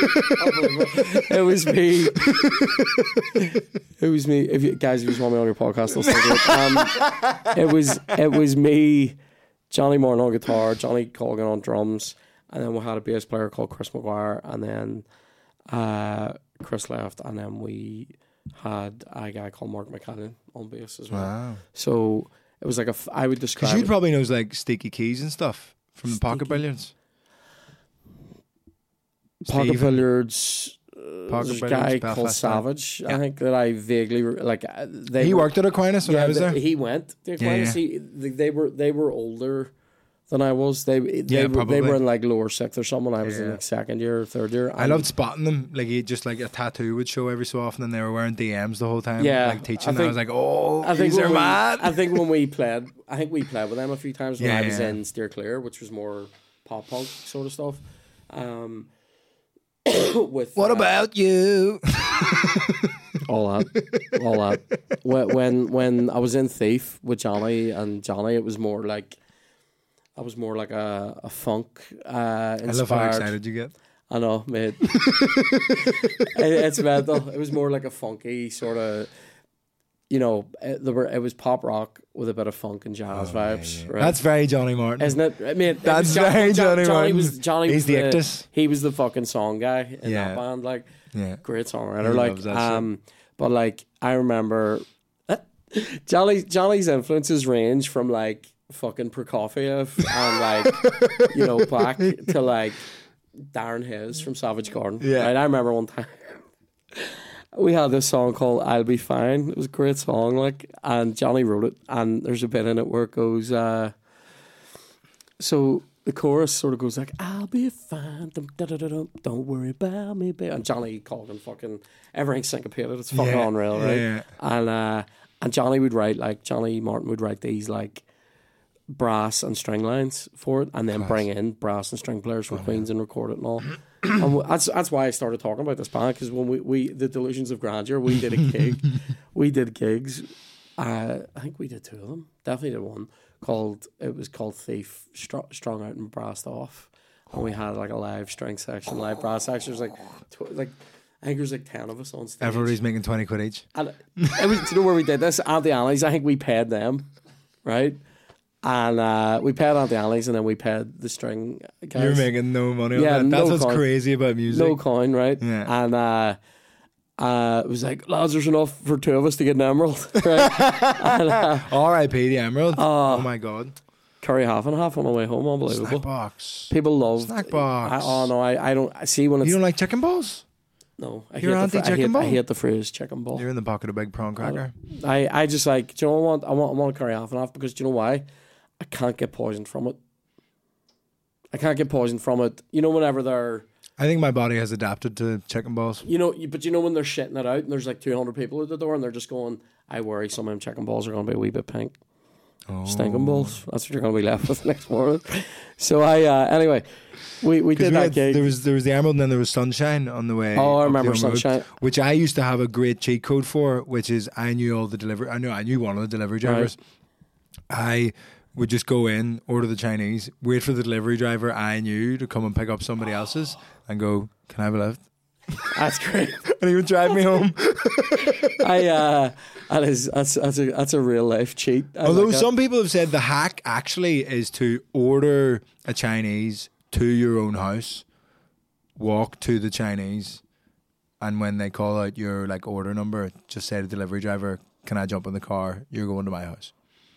it was me. Unbelievable. It was me. It was me. If you guys, if you just want me on your podcast, I'll still do it. Um, it was it was me, Johnny Martin on guitar, Johnny Colgan on drums, and then we had a bass player called Chris McGuire, and then uh, Chris left, and then we had a guy called Mark McCannon on bass as well. Wow. So it was like a. F- I would describe. Because you'd it- probably knows like Sticky Keys and stuff from the Pocket Sticky- Billiards. Pocket Stephen. billiards. Uh, Pocket there's a Billiards, guy called Belfast guy. Savage. I Yeah. think that I vaguely re- like. uh, They He were- worked at Aquinas when yeah, I was th- there. He went to Yeah, Aquinas. yeah. He, they, they were they were older than I was. They they, Yeah, were, they probably. were in like lower sixth or something. I was in Yeah. like second year, or third year. I and- loved spotting them. Like he just like a tattoo would show every so often, and they were wearing D Ms the whole time. Yeah, like teaching. I I, think- was like, oh, I think these are when we, mad. I think when we played, I think we played with them a few times when Yeah, I was yeah. in Steer Clear, which was more pop punk sort of stuff. Um, with What uh, about you? all that, all that. When when when I was in Thief with Johnny and Johnny, it was more like I was more like a a funk uh, inspired. I love how excited you get. I know, mate. it, it's mental. It was more like a funky sort of, you know, it, there were it was pop rock with a bit of funk and jazz Oh, yeah, vibes, yeah. right? That's very Johnny Martin. Isn't it? I mean, it That's was John- very John- Johnny Johnny Martin. was Johnny. He's was the Ictus. He was the fucking song guy in Yeah. that band. Like, yeah. great songwriter. He Like, loves that shit. um, but like I remember, Johnny Johnny's influences range from like fucking Prokofiev and like you know back to like Darren Hayes from Savage Garden. Yeah. Right? I remember one time we had this song called "I'll Be Fine." It was a great song, like, and Johnny wrote it. And there's a bit in it where it goes, uh, so the chorus sort of goes like, "I'll be fine, dum, da, da, da, dum, don't worry about me, babe." And Johnny Colgan fucking everything's syncopated. It's fucking Yeah, unreal, right? yeah. And uh, and Johnny would write like Johnny Martin would write these like brass and string lines for it, and then Class. bring in brass and string players from Queens and record it and all. And w- that's that's why I started talking about this band, because when we, we the Delusions of Grandeur, we did a gig, we did gigs. Uh, I think we did two of them. Definitely did one called it was called Thief, Str- Strung Out and Brassed Off, and we had like a live string section, live brass section. It was like tw- like I think there was like ten of us on stage. Everybody's making twenty quid each. And it was, do you know where we did this? At the Alleys. I think we paid them, right? And uh, we paid at the Alleys, and then we paid the string guys. You're making no money on Yeah, that. That's no what's coin. crazy about music. no coin, right? Yeah. And uh, uh, it was like, lads, there's enough for two of us to get an emerald, right? and, uh, R I P the Emerald. Oh. oh my god. curry half and half on the way home, unbelievable. Snack box. People love Snack box. I, oh no, I, I don't. I see when it's You don't like chicken balls? no. I You're hate the, fr- I anti-chicken hate, ball? I hate the phrase chicken ball. You're in the pocket of big prawn cracker. I, I just like, do you know what I want? I want I want a curry half and half because do you know why? I can't get poisoned from it. I can't get poisoned from it. You know, whenever they're, I think my body has adapted to chicken balls. you know, you- but you know when they're shitting it out and there's like two hundred people at the door and they're just going, I worry some of them chicken balls are going to be a wee bit pink. Oh. Stinking balls. That's what you're going to be left with next morning. So I, uh, anyway, we, we 'Cause did we that had- gig. there was there was the Emerald and then there was Sunshine on the way. Oh, I up the remember Elm Road, Sunshine. which I used to have a great cheat code for, which is I knew all the delivery. I knew I knew one of the delivery drivers. I would just go in, order the Chinese, wait for the delivery driver I knew to come and pick up somebody else's, and go, "Can I have a lift?" That's great. And he would drive me home. I, uh, that is, that's, that's a, that's a real life cheat. I Although like that. some people have said the hack actually is to order a Chinese to your own house, walk to the Chinese, and when they call out your like order number, just say to the delivery driver, "Can I jump in the car? You're going to my house."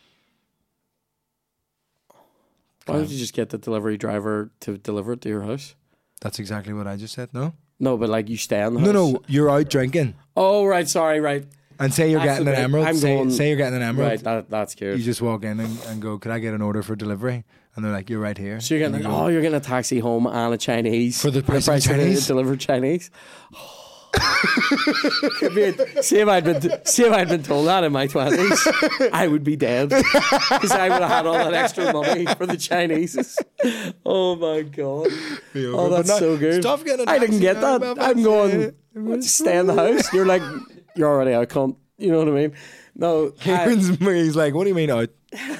Why don't you just get the delivery driver to deliver it to your house? That's exactly what I just said. No, No, but like you stay in the no, house. no. You're out drinking, Oh, right. Sorry, right. and say you're That's getting the an bit. emerald. I'm Say, going- say you're getting an emerald. Right. That, that's good. You just walk in and, and go, "Can I get an order for delivery?" And they're like, "You're right here." So you're And getting, you like, go, oh, you're getting a taxi home and a Chinese For the price of a of Chinese? a delivered Chinese. Could be a- see if I'd been see if I'd been told that in my twenties, I would be dead because I would have had all that extra money for the Chineses. Oh my god! "Yeah, Oh, but that's not- so good. Stop getting a I didn't taxi get now, that. Belfast. I'm going. Yeah. Just stay in the house. You're like, you're already out, cunt. You know what I mean? No. I- Kieran's he's like, "What do you mean out?"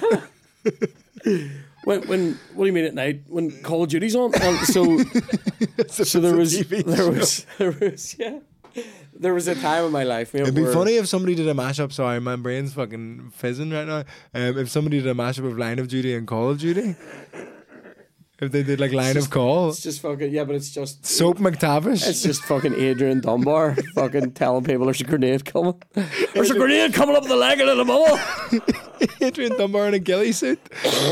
When, when, what do you mean at night? When Call of Duty's on? Um, so, so there was, T V there show. was, there was, yeah, there was a time in my life. You know, It'd be where- funny if somebody did a mashup. Sorry, my brain's fucking fizzing right now. Um, if somebody did a mashup of Line of Duty and Call of Duty, if they did like Line of Call, It's just fucking yeah, but it's just Soap McTavish. It's just fucking Adrian Dunbar fucking telling people there's a grenade coming. There's a grenade coming up the leg of the ball. Adrian Dunbar in a ghillie suit.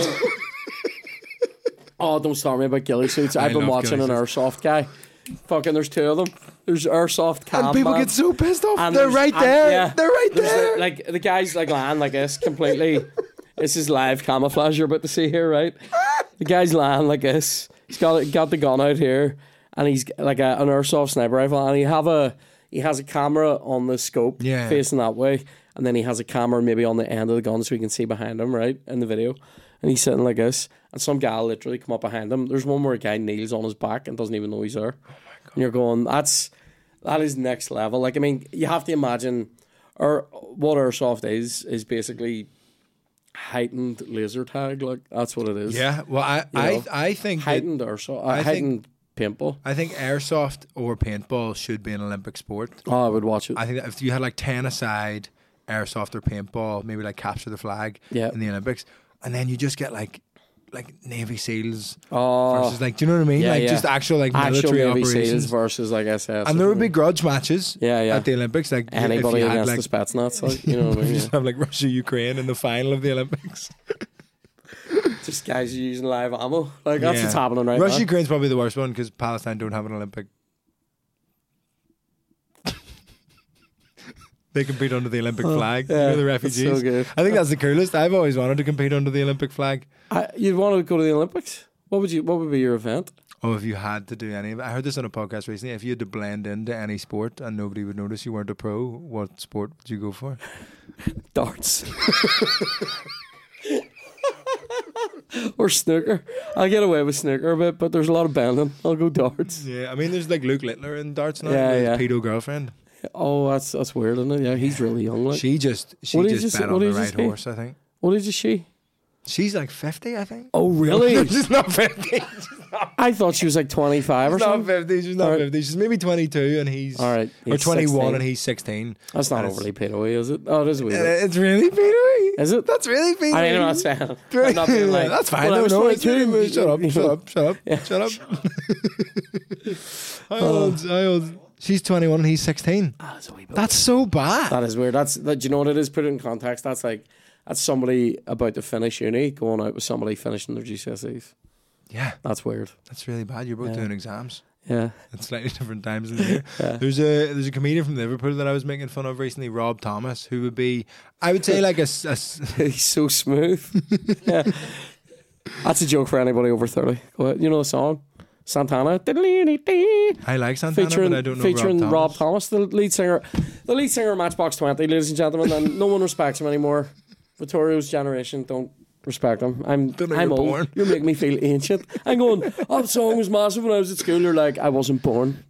Oh, don't start me about ghillie suits. I I've been love watching an ghillie airsoft guy. Fucking, there's two of them. There's airsoft cam And people man. get so pissed off. And They're there's- right and- there. yeah, They're right there's there. The, like the guy's like lying like this completely. This is live camouflage you're about to see here, right? The guy's lying like this. He's got got the gun out here, and he's like a, an airsoft sniper rifle, and he have a he has a camera on the scope Yeah. facing that way, and then he has a camera maybe on the end of the gun so we can see behind him, right, in the video. And he's sitting like this, and some guy will literally come up behind him. There's one where a guy kneels on his back and doesn't even know he's there. Oh my god! And you're going, that's that is next level. Like, I mean, you have to imagine, or what airsoft is is basically heightened laser tag. Like, that's what it is. Yeah. Well, I You I know, I think that- heightened airsoft, uh, I think- heightened paintball. I think airsoft or paintball should be an Olympic sport. Oh, I would watch it. I think that if you had like ten aside, airsoft or paintball, maybe like capture the flag Yeah. in the Olympics, and then you just get like like Navy SEAls oh, versus like, do you know what I mean? yeah, like yeah. just actual like actual military Navy operations. SEAls versus like S S. And or there would be something. grudge matches Yeah, yeah. at the Olympics. Like if Anybody you had against like the Spetsnaz, like, you know what I you mean? just have like Russia Ukraine in the final of the Olympics. Yeah. Just guys using live ammo. Like, that's Yeah. what's happening right Russia now. Ukraine's probably the worst one because Palestine don't have an Olympic. They compete under the Olympic flag. Oh, yeah, you know, the that's refugees. so good. I think that's the coolest. I've always wanted to compete under the Olympic flag. I, you'd want to go to the Olympics? What would you? What would be your event? Oh, if you had to do any of it. I heard this on a podcast recently. If you had to blend into any sport and nobody would notice you weren't a pro, what sport would you go for? Darts. Or snooker. I'll get away with snooker a bit, but there's a lot of bending. I'll go darts. Yeah, I mean, there's like Luke Littler in darts now. Yeah, his yeah. pedo girlfriend. Oh, that's that's weird, isn't it? Yeah, he's really young. Like, She just she What did you just just- bet what on did the you right say? horse, I think. what age is she? She's like fifty, I think. Oh, really? She's not fifty. I thought she was like twenty-five or She's not something. fifty. She's not All right. fifty. She's maybe twenty-two and he's All right, or he's twenty-one sixteen. and he's sixteen. That's not And it's- overly pedo-y, is it? Oh, it is a wee Uh, bit. It's really pedo. Is it? That's really pedo. I mean, I'm not saying. I'm not being like. That's fine. "Well, I No, was no, it's twenty-two." really, shut up, You shut know? up, shut up, Yeah. shut up. How old? How old? She's twenty-one and he's sixteen. Ah, that's a wee bit. That's so bad. That is weird. That's that. Do you know what it is? Put it in context. That's like that's somebody about to finish uni going out with somebody finishing their G C S Es. Yeah, That's weird. that's really bad. You're both Yeah. doing exams. Yeah. At slightly different times in the year. Yeah. There's a there's a comedian from Liverpool that I was making fun of recently, Rob Thomas, who would be, I would say, like a, s- a s- He's so smooth. Yeah. That's a joke for anybody over thirty. Go ahead. You know the song? Santana. I like Santana, Featuring, but I don't know featuring Rob Rob Thomas. Thomas, the lead singer, the lead singer of Matchbox twenty, ladies and gentlemen, and no one respects him anymore. Vittorio's generation don't respect him. I'm Don't know I'm you're old. born. You're making me feel ancient. I'm going, oh, the song was massive when I was at school. You're like, I wasn't born.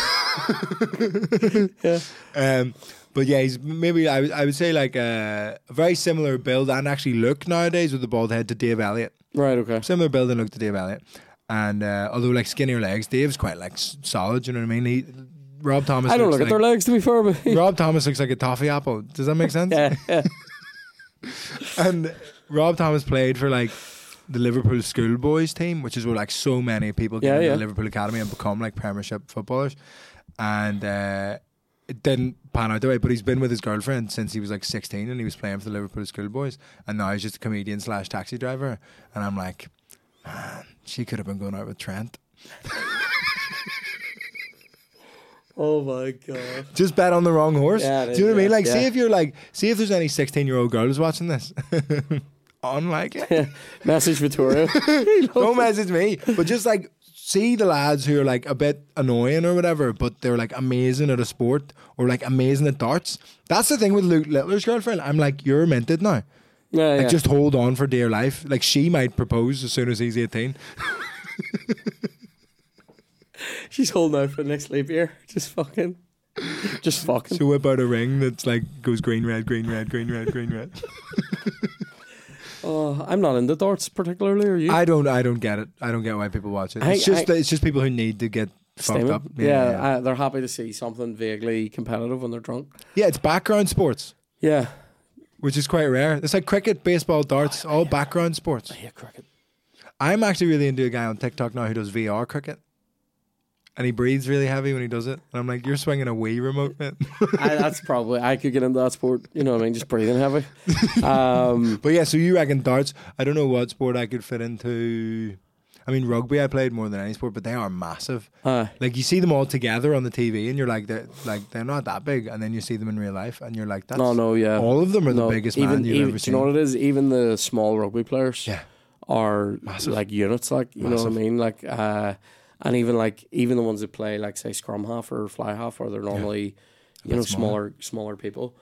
Yeah. Um, but yeah, he's maybe I would I would say like a, a very similar build and actually look nowadays with the bald head to Dave Elliott. Right, okay. Similar build and look to Dave Elliott. And uh, although like skinnier legs, Dave's quite like s- solid. You know what I mean? He, Rob Thomas. I don't looks look at their like, legs, to be fair, but Rob Thomas looks like a toffee apple. Does that make sense? yeah, yeah. And Rob Thomas played for like the Liverpool schoolboys team, which is where like so many people get Yeah, into yeah. the Liverpool academy and become like Premiership footballers. And uh, it didn't pan out the way, but he's been with his girlfriend since he was like sixteen, and he was playing for the Liverpool schoolboys, and now he's just a comedian slash taxi driver. And I'm like, man, she could have been going out with Trent. Oh my god. Just bet on the wrong horse. Yeah, it Do you know is, what I mean? yeah, Like, see yeah. if you're like, see if there's any sixteen year old girls watching this. Unlikely. Message Vittorio. Don't message me. But just like see the lads who are like a bit annoying or whatever, but they're like amazing at a sport or like amazing at darts. That's the thing with Luke Littler's girlfriend. I'm like, you're minted now. Yeah, Like, yeah. just hold on for dear life. Like, she might propose as soon as he's eighteen. She's holding out for the next leap year. Just fucking. Just fucking. She'll whip out a ring that's like goes green, red, green, red, green, red, green, red. Oh, I'm not into darts particularly, are you? I don't, I don't get it. I don't get why people watch it. I- It's just, I- it's just people who need to get fucked Stamen? up. Yeah, Uh, they're happy to see something vaguely competitive when they're drunk. Yeah, it's background sports, Yeah. which is quite rare. It's like cricket, baseball, darts, all background sports. I hate cricket. I'm actually really into a guy on TikTok now who does V R cricket. And he breathes really heavy when he does it. And I'm like, you're swinging a Wii remote, man. I, that's probably, I could get into that sport, you know what I mean, just breathing heavy. Um, But yeah, so you reckon darts. I don't know what sport I could fit into. I mean, rugby I played more than any sport, but they are massive. uh, Like, you see them all together on the T V and you're like, they're, like, they're not that big. And then you see them in real life and you're like, that's no, no, yeah. all of them are No, the biggest even, man you've even, ever do seen. you know what it is? Even the small rugby players Yeah. are Massive. like units, like, you know what I Massive. mean? Like, uh, and even like, even the ones that play, like, say, scrum half or fly half, or they're normally, you bit know, smaller. smaller, smaller people.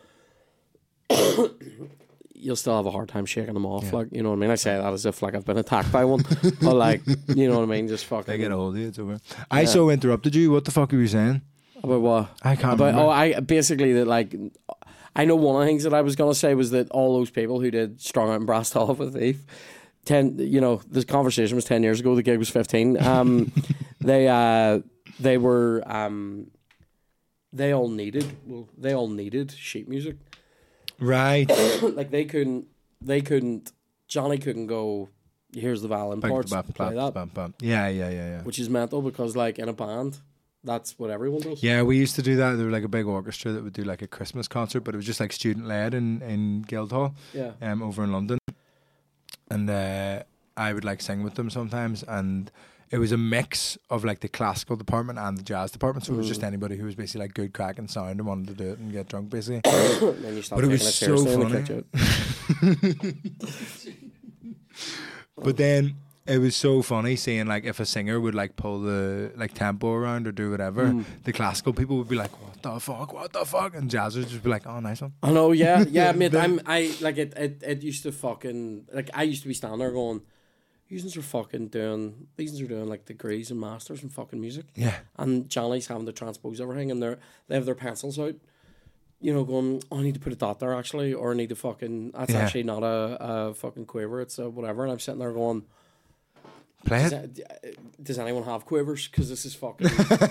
You'll still have a hard time shaking them off, Yeah. like, you know what I mean? I say that as if like I've been attacked by one, but like, you know what I mean? Just fucking. They get a hold of you, it's over. I Yeah. so interrupted you. What the fuck were you saying? About what? I can't About, remember. oh, I basically that like, I know one of the things that I was gonna say was that all those people who did Strong Out and Brassed Off with Eve, ten, you know, this conversation was ten years ago. The gig was fifteen. Um, they uh, they were um, they all needed well, they all needed sheet music. Right. Like they couldn't, they couldn't. Johnny couldn't go. Here's the violin parts. Bam, Play bam, that, bam, bam. Yeah, yeah, yeah, yeah. which is mental because like in a band, that's what everyone does. Yeah, we used to do that. There was like a big orchestra that would do like a Christmas concert, but it was just like student led in, in Guildhall, Yeah. um, over in London. And uh, I would like sing with them sometimes, and it was a mix of like the classical department and the jazz department. So it was just anybody who was basically like good crack and sound and wanted to do it and get drunk, basically. And then you start But it taking was it so seriously and funny. they kick you out. But then it was so funny seeing like if a singer would like pull the like tempo around or do whatever, Mm. the classical people would be like, "What the fuck? What the fuck?" And jazzers would just be like, "Oh, nice one." I know, yeah, yeah, mate. The- I'm, I like it, it. It used to fucking like I used to be standing there going, "These are fucking doing, these are doing like degrees and masters in fucking music," Yeah. and Johnny's having to transpose everything, and they're they have their pencils out, you know, going, "Oh, I need to put a dot there actually, or I need to fucking that's Yeah. actually not a, a fucking quiver, it's a whatever," and I'm sitting there going, Play Does, it. that- does anyone have quivers? Because this is fucking.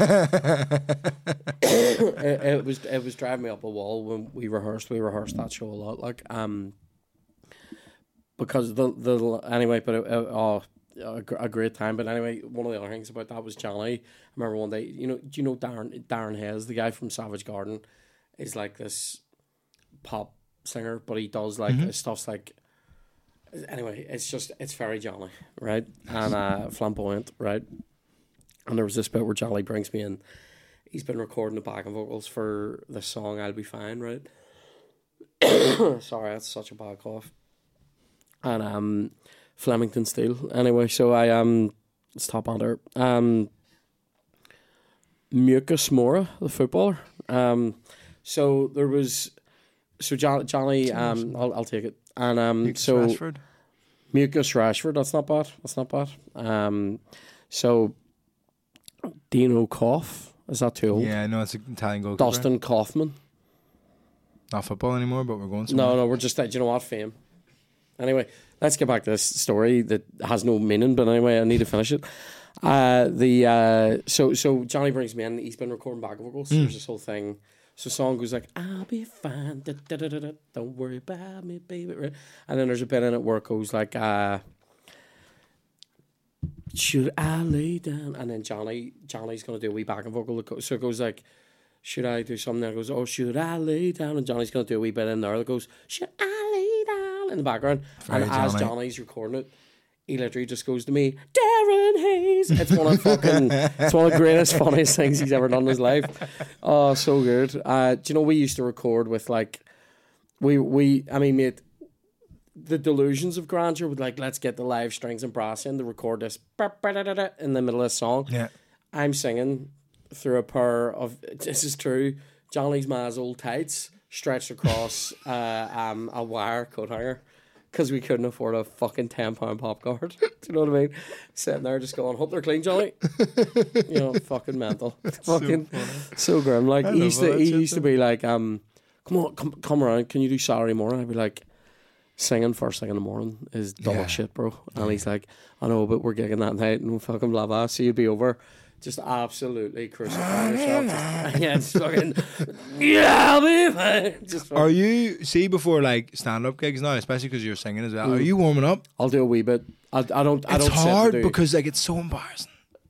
it, it was it was driving me up a wall when we rehearsed. We rehearsed that show a lot, like um. Because the the anyway, but it, it, oh, a, gr- a great time. But anyway, one of the other things about that was Johnny. I remember one day, you know, do you know Darren Darren Hayes, the guy from Savage Garden, is like this pop singer, but he does like Mhm. his stuff's like. Anyway, it's just it's very Johnny, right, and uh, flamboyant, right, And there was this bit where Johnny brings me in. He's been recording the backing vocals for the song I'll Be Fine, right? Sorry, that's such a bad cough. And um, Flemington Steel. Anyway, so I um, let's top on there. Um, Mucus Mora, the footballer. Um, so there was, so John, Johnny, um, I'll I'll take it. And um, Mucus so Rashford. Mucus Rashford. That's not bad. That's not bad. Um, so Dino Koff, is that too old? Yeah, no, it's an Italian goalkeeper. Dustin Kaufman. Not football anymore, but we're going somewhere. No, no, we're just, uh, do you know what, fame. Anyway, let's get back to this story that has no meaning, but anyway, I need to finish it. Uh, the uh, so so Johnny brings me in. He's been recording back vocals. Mm. There's this whole thing. So the song goes like, "I'll be fine, da, da, da, da, da, don't worry about me, baby." And then there's a bit in it where it goes like, uh, "Should I lay down?" And then Johnny Johnny's gonna do a wee backing vocal. So it goes like, "Should I do something?" That goes, "Oh, should I lay down?" And Johnny's gonna do a wee bit in there that goes, "Should I lay down?" in the background. Very and Johnny. As Johnny's recording it, he literally just goes to me, "Darren Hayes." It's one of fucking, it's one of the greatest, funniest things he's ever done in his life. Oh, so good. Uh, do you know we used to record with like, we we I mean, mate, the delusions of grandeur with like, let's get the live strings and brass in to record this in the middle of a song. Yeah, I'm singing through a pair of, this is true, Johnny's Ma's old tights stretched across uh, um, a wire coat hanger. Because we couldn't afford a fucking ten pound pop guard. Do you know what I mean? Sitting there just going, "Hope they're clean, Johnny." You know, fucking mental. fucking so, so grim. Like, I he used love to, that he shit used to be like, um, come on, come, come around. Can you do Saturday morning? I'd be like, singing first thing in the morning is dog Yeah. shit, bro. And he's like, "I know, but we're gigging that night and fucking blah, blah." So you'd be over. Just absolutely crucifying yourself. Just, yeah, just fucking, yeah, I'll be fine. Just fucking, Are you, see, before like stand up gigs now, especially because you're singing as well, Mm. are you warming up? I'll do a wee bit. I, I don't. I It's don't sit and hard do- because like it's so embarrassing.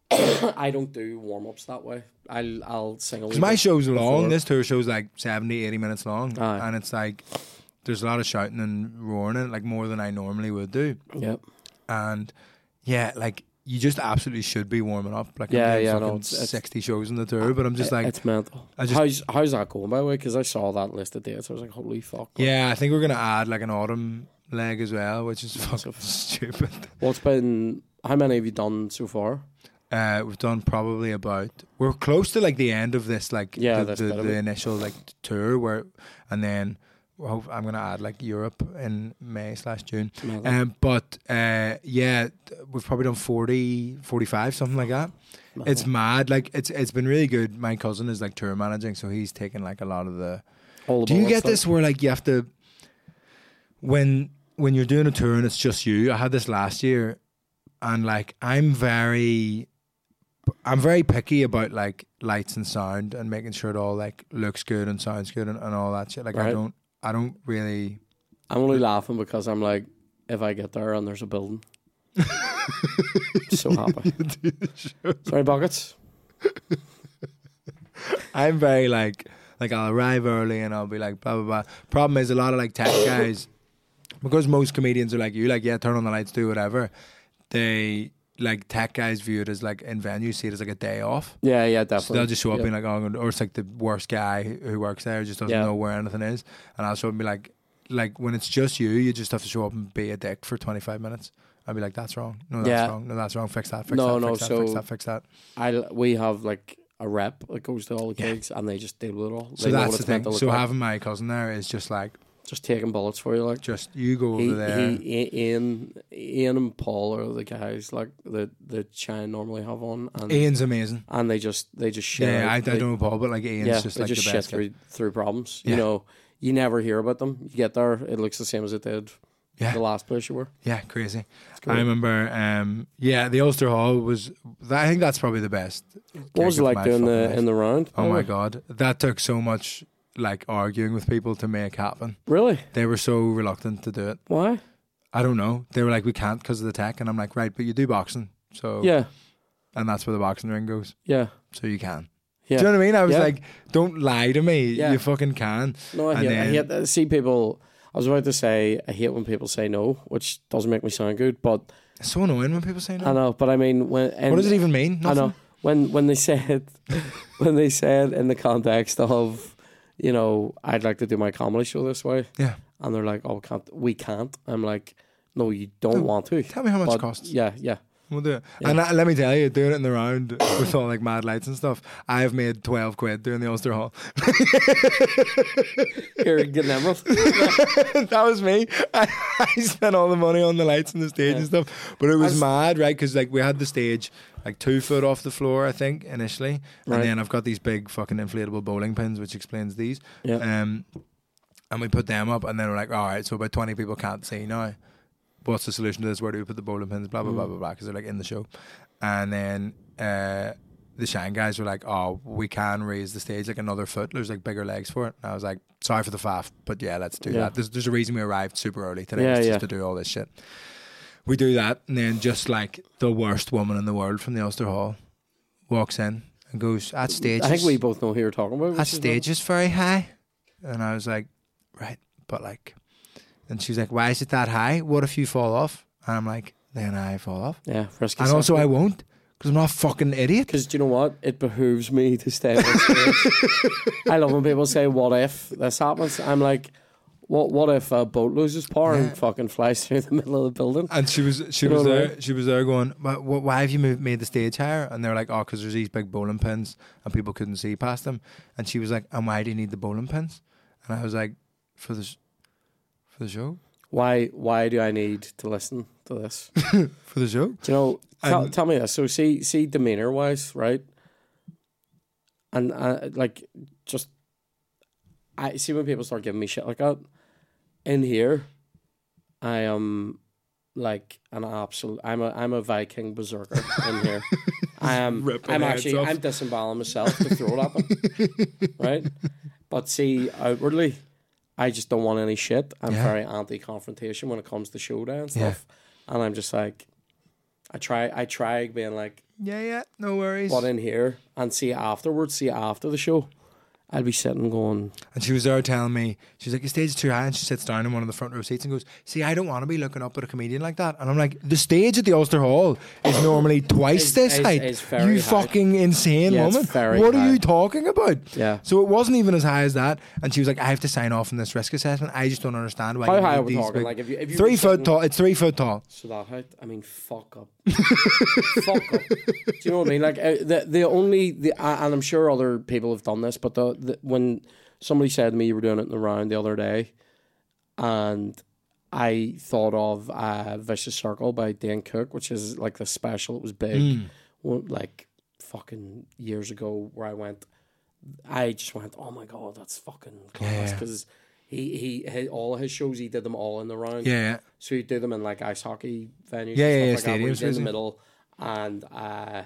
I don't do warm ups that way. I'll I'll sing a wee Because my bit show's long. before. This tour show's like seventy, eighty minutes long. Aye. And it's like, there's a lot of shouting and roaring in it, like more than I normally would do. Yep. And yeah, like you just absolutely should be warming up. Like Yeah, I'm doing yeah, fucking no, it's- it's- sixty shows in the tour, but I'm just It- like, it's mental. I just- how's how's that going, by the way? Because I saw that list of dates. I was like, holy fuck. yeah, I think we're gonna add like an autumn leg as well, which is fucking stupid. What's been? How many have you done so far? Uh, we've done probably about, we're close to like the end of this, like Yeah, the, that's the, better. the initial like tour where, and then we're hope, I'm gonna add like Europe in May slash June. Mental. Um, but uh, yeah, we've probably done forty, forty-five, something like that. It's mad. Like it's it's been really good. My cousin is like tour managing, so he's taken like a lot of the. All the Do you bullets get stuff. this where like you have to, when when you're doing a tour and it's just you? I had this last year, and like I'm very, I'm very picky about like lights and sound and making sure it all like looks good and sounds good and, and all that shit. Like I Right. don't, I don't really. I'm only laughing because I'm like, if I get there and there's a building, so happy. Sorry, buckets. I'm very like like I'll arrive early and I'll be like blah blah blah. Problem is a lot of like tech guys, because most comedians are like you, like yeah, turn on the lights, do whatever. They like tech guys view it as like in venue, see it as like a day off. Yeah, yeah, So definitely. they'll just show up yeah. being like, oh, or it's like the worst guy who works there just doesn't Yeah. know where anything is, and I'll show up and be like, like when it's just you, you just have to show up and be a dick for twenty-five minutes. I'll be like, that's wrong. No, that's Yeah. wrong. No, that's wrong. Fix that. Fix No, that. no, Fix that. Fix so- that. Fix that. I we have like a rep that goes to all the Yeah. gigs and they just deal with it all. So They know that's what the it's meant thing. to look So like. having my cousin there is just like, Just taking bullets for you, like. just you go over He, there. he, Ian, Ian and Paul are the guys like that that Shine normally have on, and Ian's amazing. and they just they just shit. Yeah, out. I, I They- don't know Paul, but like Ian's yeah, just they like just the shit best. guy. through through problems. Yeah. You know, you never hear about them. You get there, it looks the same as it did Yeah, the last place you were. yeah, crazy. great. I remember, um, yeah, the Ulster Hall was. I think that's probably the best. What was it gig of like my doing fucking the life. in the round? Oh my god, that took so much like arguing with people to make happen. Really? They were so reluctant to do it. Why? I don't know. They were like, we can't because of the tech, and I'm like, right, but you do boxing, so Yeah, and that's where the boxing ring goes, yeah, so you can. yeah. Do you know what I mean? I was Yeah. like, don't lie to me. Yeah. You fucking can. No, I And hate, I then- hate that. See people. I was about to say I hate when people say no, which doesn't make me sound good, but It's so annoying when people say no. I know. But I mean, when and What does it even mean? I know. Nothing. when when they said when they said in the context of, you know, I'd like to do my comedy show this way. Yeah. And they're like, oh, we can't. We can't. I'm like, no, you don't No, want to. Tell me how much But it costs. Yeah, yeah. We'll do it. Yeah. And uh, let me tell you, doing it in the round with all like mad lights and stuff, I've made twelve quid doing the Ulster Hall. You're getting emerald. That was me. I, I spent all the money on the lights and the stage Yeah. and stuff. But it was As- mad, right? Because like we had the stage like two foot off the floor, I think, initially. And Right. then I've got these big fucking inflatable bowling pins, which explains these. Yeah. Um, and we put them up, and then we're like, all right, so about twenty people can't see now. What's the solution to this? Where do we put the bowling pins? Blah, blah, Mm. blah, blah, blah, because they're like in the show. And then uh, the Shine guys were like, oh, we can raise the stage like another foot. There's like bigger legs for it. And I was like, sorry for the faff, but yeah, let's do Yeah. that. There's, there's a reason we arrived super early today. Yeah, It's yeah. just to do all this shit. We do that, and then just like the worst woman in the world from the Ulster Hall walks in and goes, that stage I think is- we both know who you're talking about. that which is stage is very high. And I was like, right, but like, and she's like, why is it that high? What if you fall off? And I'm like, then I fall off. not- Yeah, risky. And also I won't, because I'm not a fucking idiot. Because do you know what? It behooves me to stay on stage. I love when people say, what if this happens? I'm like, what What if a boat loses power Yeah. and fucking flies through the middle of the building? And she was she You know was what I there mean? she was there going, but wh- why have you moved, made the stage higher? And they're like, oh, because there's these big bowling pins and people couldn't see past them. And she was like, and why do you need the bowling pins? And I was like, for the sh- for the show, Why Why do I need to listen to this? for the show. Do you know? Tell, And- tell me this. So see see demeanor wise, right? And uh, like just I see when people start giving me shit like that. In here, I am like an absolute. I'm a I'm a Viking berserker in here. I am. Ripping I'm heads actually. off. I'm disemboweling myself to throw it at them, right? But see, outwardly, I just don't want any shit. I'm Yeah. very anti-confrontation when it comes to show day and stuff, and I'm just like, I try. I try being like, Yeah, yeah, no worries. what in here, and see afterwards. See after the show, I'll be sitting going, And she was there telling me, she's like, the stage is too high. And she sits down in one of the front row seats and goes, see, I don't want to be looking up at a comedian like that. And I'm like, the stage at the Ulster Hall is normally twice Is- this is- height. is very You high. fucking insane Yeah, it's woman. very What are high. you talking about? yeah. So it wasn't even as high as that. And she was like, I have to sign off on this risk assessment. I just don't understand why How you high need are we these talking? big- Like if you if you Three were foot sitting- tall. It's three foot tall. So that height, I mean, fuck up, fuck up. Do you know what I mean? Like uh, the the only the uh, and I'm sure other people have done this, but the, the when somebody said to me you were doing it in the round the other day, and I thought of uh, Vicious Circle by Dane Cook, which is like the special. It was big, Mm. one, like fucking years ago, where I went. I just went, oh my god, that's fucking class Yeah. because. He, he he all his shows he did them all in the round. Yeah, yeah. So he'd do them in like ice hockey venues Yeah, yeah, and yeah, stuff like that, where stadiums, he'd in the basically. middle, and uh,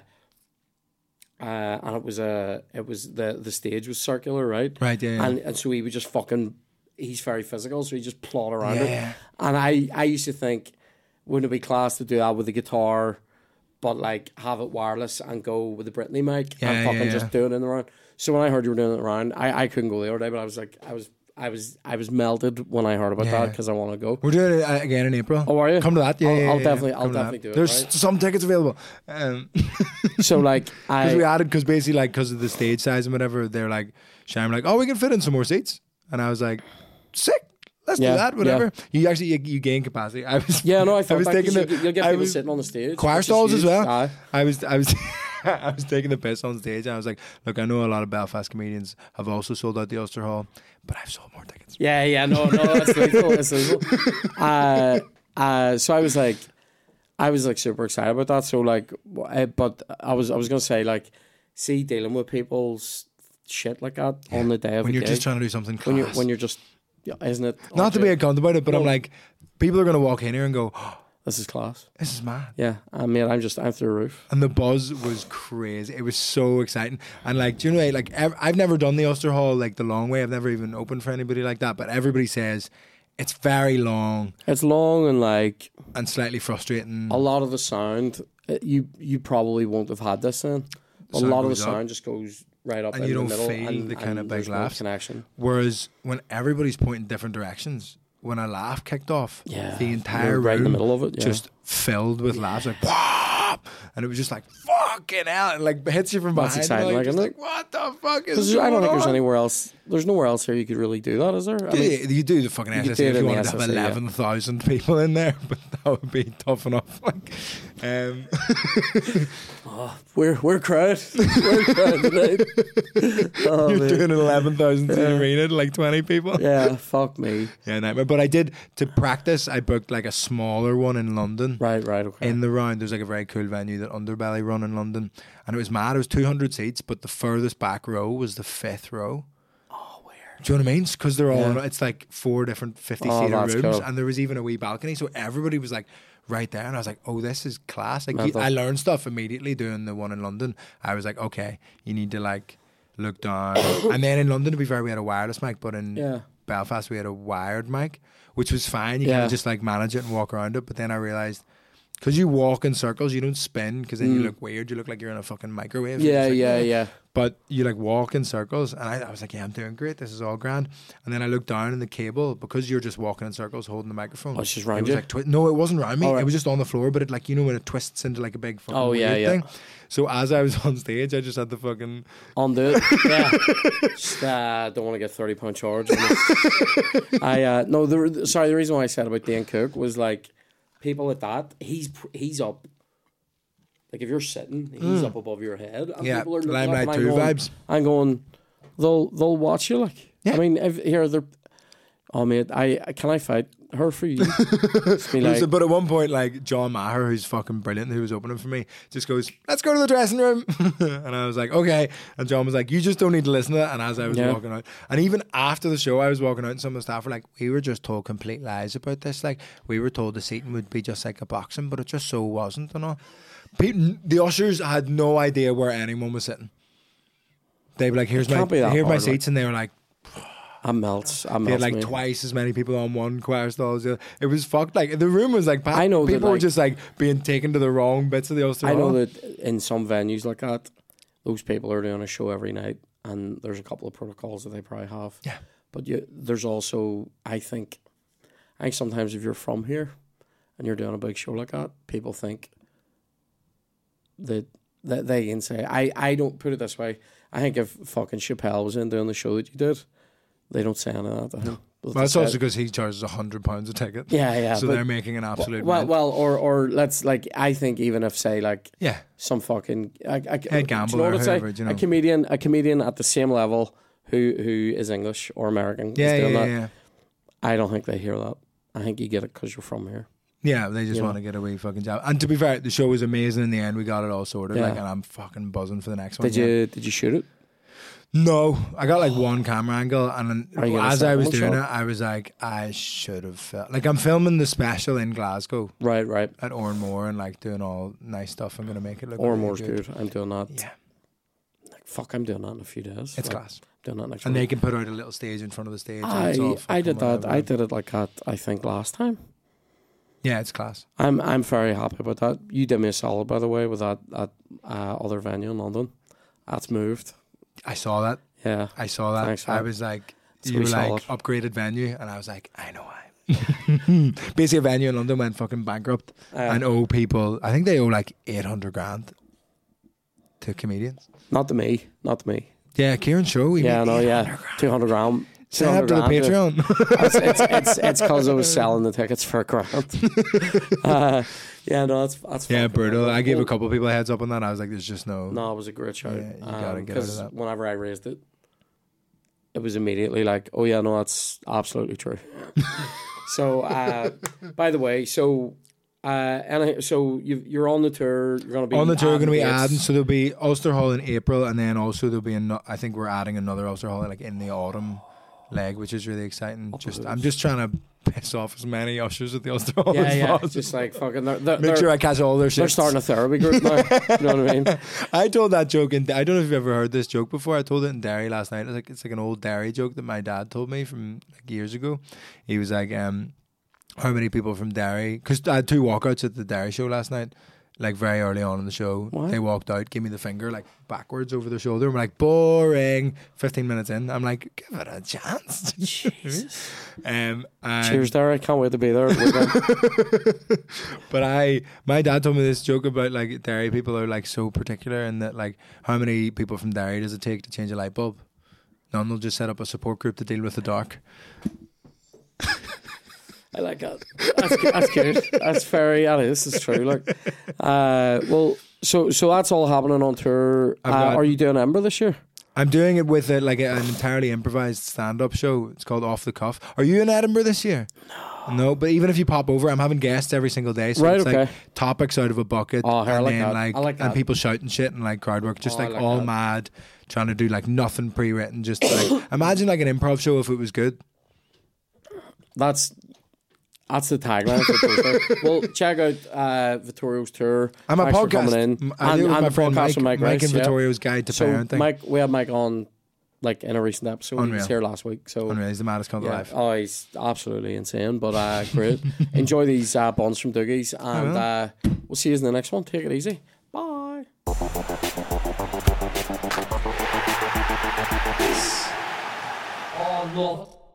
uh, and it was a it was the the stage was circular, right? Right, yeah, yeah. And and so he would just fucking he's very physical, so he just plod around Yeah. it. And I I used to think, wouldn't it be class to do that with the guitar, but like have it wireless and go with the Britney mic Yeah, and fucking yeah, just yeah. do it in the round. So when I heard you were doing it around, I, I couldn't go the other day, but I was like I was I was I was melted when I heard about Yeah. that because I want to go. We're doing it uh, again in April. Oh, are you? Come to that. Yeah, I'll, yeah, I'll yeah, definitely, yeah. I'll Come to definitely that. do it. There's right? some tickets available. Um, So like Because we I, added, because basically, like, because of the stage size and whatever, they're like, Sham, like, oh, we can fit in some more seats. And I was like, sick. Let's Yeah, do that, whatever. You actually, you, you gain capacity. I was, yeah, no, I thought was that 'cause taking you, the- you'll get I people was- sitting on the stage. choir which is stalls as huge. well. Aye. I was, I was, I was taking the piss on stage. And I was like, look, I know a lot of Belfast comedians have also sold out the Ulster Hall, but I've sold more tickets. Yeah, yeah, no, no, that's lethal. That's lethal. Uh, uh, so I was like, I was like super excited about that. So like, w- uh, but I was, I was gonna say like, see, dealing with people's shit like that on the day of When a you're gig, just trying to do something class. when you're when you're just, yeah, isn't it? Not to be a cunt about it, but I'm No. like, people are going to walk in here and go, oh, This is class. this is mad. Yeah, I mean, I'm just I'm through the roof. And the buzz was crazy. It was so exciting. And like, do you know, like, ev- I've never done the Ulster Hall like the long way. I've never even opened for anybody like that. But everybody says it's very long It's long and like and slightly frustrating. a lot of the sound. uh, You you probably won't have had this then. A Sound lot of the goes up. sound just goes right up And in you the don't middle, feel and, the kind of and big there's no laughs. connection. Whereas when everybody's pointing different directions, when a laugh kicked off, Yeah, the entire you're right in the room middle of it. Yeah. just filled with laughs, like "Wah!" and it was just like fucking hell, and like hits you from That's behind. exciting, Like, like, just isn't like what the fuck is? I don't think there's on? anywhere else. There's nowhere else here you could really do that, is there? I mean, Yeah, you do the fucking you S could S do A it if in you the wanted to have S S A, yeah. eleven thousand people in there, but that would be tough enough. Like, um, oh, we're we're crowd. We're crowd tonight. Oh, you're man. doing an eleven thousand seat Yeah. arena to like twenty people. Yeah, fuck me. Yeah, nightmare. But I did to practice. I booked like a smaller one in London. Right, right, okay. In the round, there's like a very cool venue that Underbelly run in London, and it was mad. It was two hundred seats, but the furthest back row was the fifth row. Oh, weird. Do you know what I mean? Because they're all Yeah. it's like four different fifty Oh, seater that's rooms, cool. and there was even a wee balcony, so everybody was like right there, and I was like, oh, this is class. Like, Mental. I learned stuff immediately doing the one in London. I was like, okay, you need to like look down, and then in London, to be fair, we had a wireless mic, but in Yeah. Belfast we had a wired mic, which was fine. You Yeah. kind of just like manage it and walk around it. But then I realized, because you walk in circles, you don't spin, because then you Mm. look weird. You look like you're in a fucking microwave. Yeah, It's like, yeah, "Oh." yeah. But you like walk in circles, and I, I was like, yeah, I'm doing great. This is all grand. And then I looked down in the cable, because you're just walking in circles holding the microphone. Oh, it's just it round was you? like twi- no, it wasn't around me. Oh, right. It was just on the floor. But it like, you know, when it twists into like a big fucking Oh, yeah, weird yeah. thing. So as I was on stage, I just had the fucking Undo it. Yeah. Just uh, don't want to get thirty pound charge. I uh, no. The sorry. The reason why I said about Dane Cook was like people at that. He's pr- he's up. Like if you're sitting, he's up above your head. And yeah, people are looking up, Limelight and I'm two going- vibes. I'm going. They'll they'll watch you like. Yeah. I mean, if, here they're. Oh mate, I can I fight her for you? Just be like, Listen, but at one point, like John Maher, who's fucking brilliant, who was opening for me, just goes, "Let's go to the dressing room," and I was like, "Okay." And John was like, "You just don't need to listen to that." And as I was Yeah. walking out, and even after the show, I was walking out, and some of the staff were like, "We were just told complete lies about this. Like, we were told the seating would be just like a boxing, but it just so wasn't." And all. People, the ushers had no idea where anyone was sitting. They'd be like, "Here's It my can't be that here's my hard, like- seats," and they were like. I melts. I They melts had like me. twice as many people on one choir stall as the other. It was fucked. Like the room was like packed. I know that, people were like- just like being taken to the wrong bits of the Ulster I know Hall. that in some venues like that, those people are doing a show every night, and there's a couple of protocols that they probably have. Yeah. But you, there's also, I think, I think sometimes if you're from here and you're doing a big show like that, people think that, that they can say, I, I don't put it this way. I think if fucking Chappelle was in doing the show that you did, they don't say any of that to him. But Well, they that's said- also because he charges a hundred pounds a ticket. yeah, yeah. so but- they're making an absolute. well, mint. well, or or let's like I think even if say like yeah, some fucking a, a, do Ed you Gamble know or what I'd say? whoever, do you know? A comedian, a comedian at the same level who who is English or American. is yeah, yeah, doing yeah, that. yeah. I don't think they hear that. I think you get it because you're from here. Yeah, they just You want know. to get a wee fucking job. And to be fair, the show was amazing in the end. We got it all sorted. Yeah. Like, and I'm fucking buzzing for the next one. Did yeah. you did you shoot it? No, I got like one camera angle, and Are you then, gonna as I set was one doing shot? it, I was like, I should have felt like I'm filming the special in Glasgow Right, right. at Oranmore and like doing all nice stuff. I'm gonna make it look Or really more's good. I'm doing that. Yeah, Like, fuck, I'm doing that in a few days. it's Like, class. Doing that next And week. they can put out a little stage in front of the stage. and it's I all I fucking did that. whatever. I did it like that. I think last time. Yeah, it's class. I'm I'm very happy about that. You did me a solid, by the way, with that that uh, other venue in London. That's moved. I saw that. Yeah. I saw that. Thanks, I man. was like, It's you were pretty like solid. upgraded venue, and I was like, I know why. Basically, a venue in London went fucking bankrupt Uh, and owe people. I think they owe like eight hundred grand to comedians. Not to me. Not to me. Yeah, Kieran Show. he Yeah, made no, eight yeah. hundred grand. Two hundred grand. Sign up to the grand, yeah. Patreon. It's it's it's it's because I was selling the tickets for a grand. uh, yeah, no, that's that's Yeah, fucking brutal. mental. I gave a Well, couple people a heads up on that. I was like, there's just no. No, it was a great show. Yeah, you gotta get out of that. Whenever I raised it, it was immediately like, oh yeah, no, that's absolutely true. So, uh, by the way, so. Uh, and so you you're on the tour. You're going to be On the tour, we're going to be dates. adding. So there'll be Ulster Hall in April, and then also there'll be. An, I think we're adding another Ulster Hall like in the autumn leg, which is really exciting. Up Just with I'm it. just trying to piss off as many ushers at the Ulster Hall Yeah, as yeah. possible. Just like fucking. They're, they're, Make they're, sure I catch all their shit. they're starting a therapy group now. You know what I mean? I told that joke, and I don't know if you've ever heard this joke before. I told it in Derry last night. It's like it's like an old Derry joke that my dad told me from like years ago. He was like, um, "How many people from Derry?" Because I had two walkouts at the Derry show last night. like very early on in the show. What? They walked out, gave me the finger like backwards over their shoulder, and were like, boring. Fifteen minutes in, I'm like, give it a chance. Jesus. um, and Cheers, Derek. Can't wait to be there. But I, my dad told me this joke about like Derry people are like so particular, and that like how many people from Derry does it take to change a light bulb? None. They'll just set up a support group to deal with the dark. I like that. That's, that's good. That's very. That is. It's true. Like, uh, well, so so that's all happening on tour. Uh, got- are you doing Ember this year? I'm doing it with a, like a, an entirely improvised stand-up show. It's called Off the Cuff. Are you in Edinburgh this year? No. No, but even if you pop over, I'm having guests every single day. So Right, it's okay. like topics out of a bucket. Oh, I and like then that. like, I like and that. people shouting shit and like crowd work. Just Oh, I like, like all that. mad, trying to do like nothing pre-written. Just like imagine like an improv show if it was good. That's that's the tagline. For the well, check out uh, Vittorio's tour. I'm a Thanks for podcast. coming in. m- I do it with and my the friend podcast Mike, with Mike, Rice, and yeah. Vittorio's Guide to So Parenting. Mike, we had Mike on like in a recent episode. He Unreal. was here last week. So Unreal, he's the maddest cunt yeah. alive. Oh, he's absolutely insane. But uh, great. Enjoy these uh, buns from Doogie's, and will. uh, we'll see you in the next one. Take it easy. Bye. Oh, love it.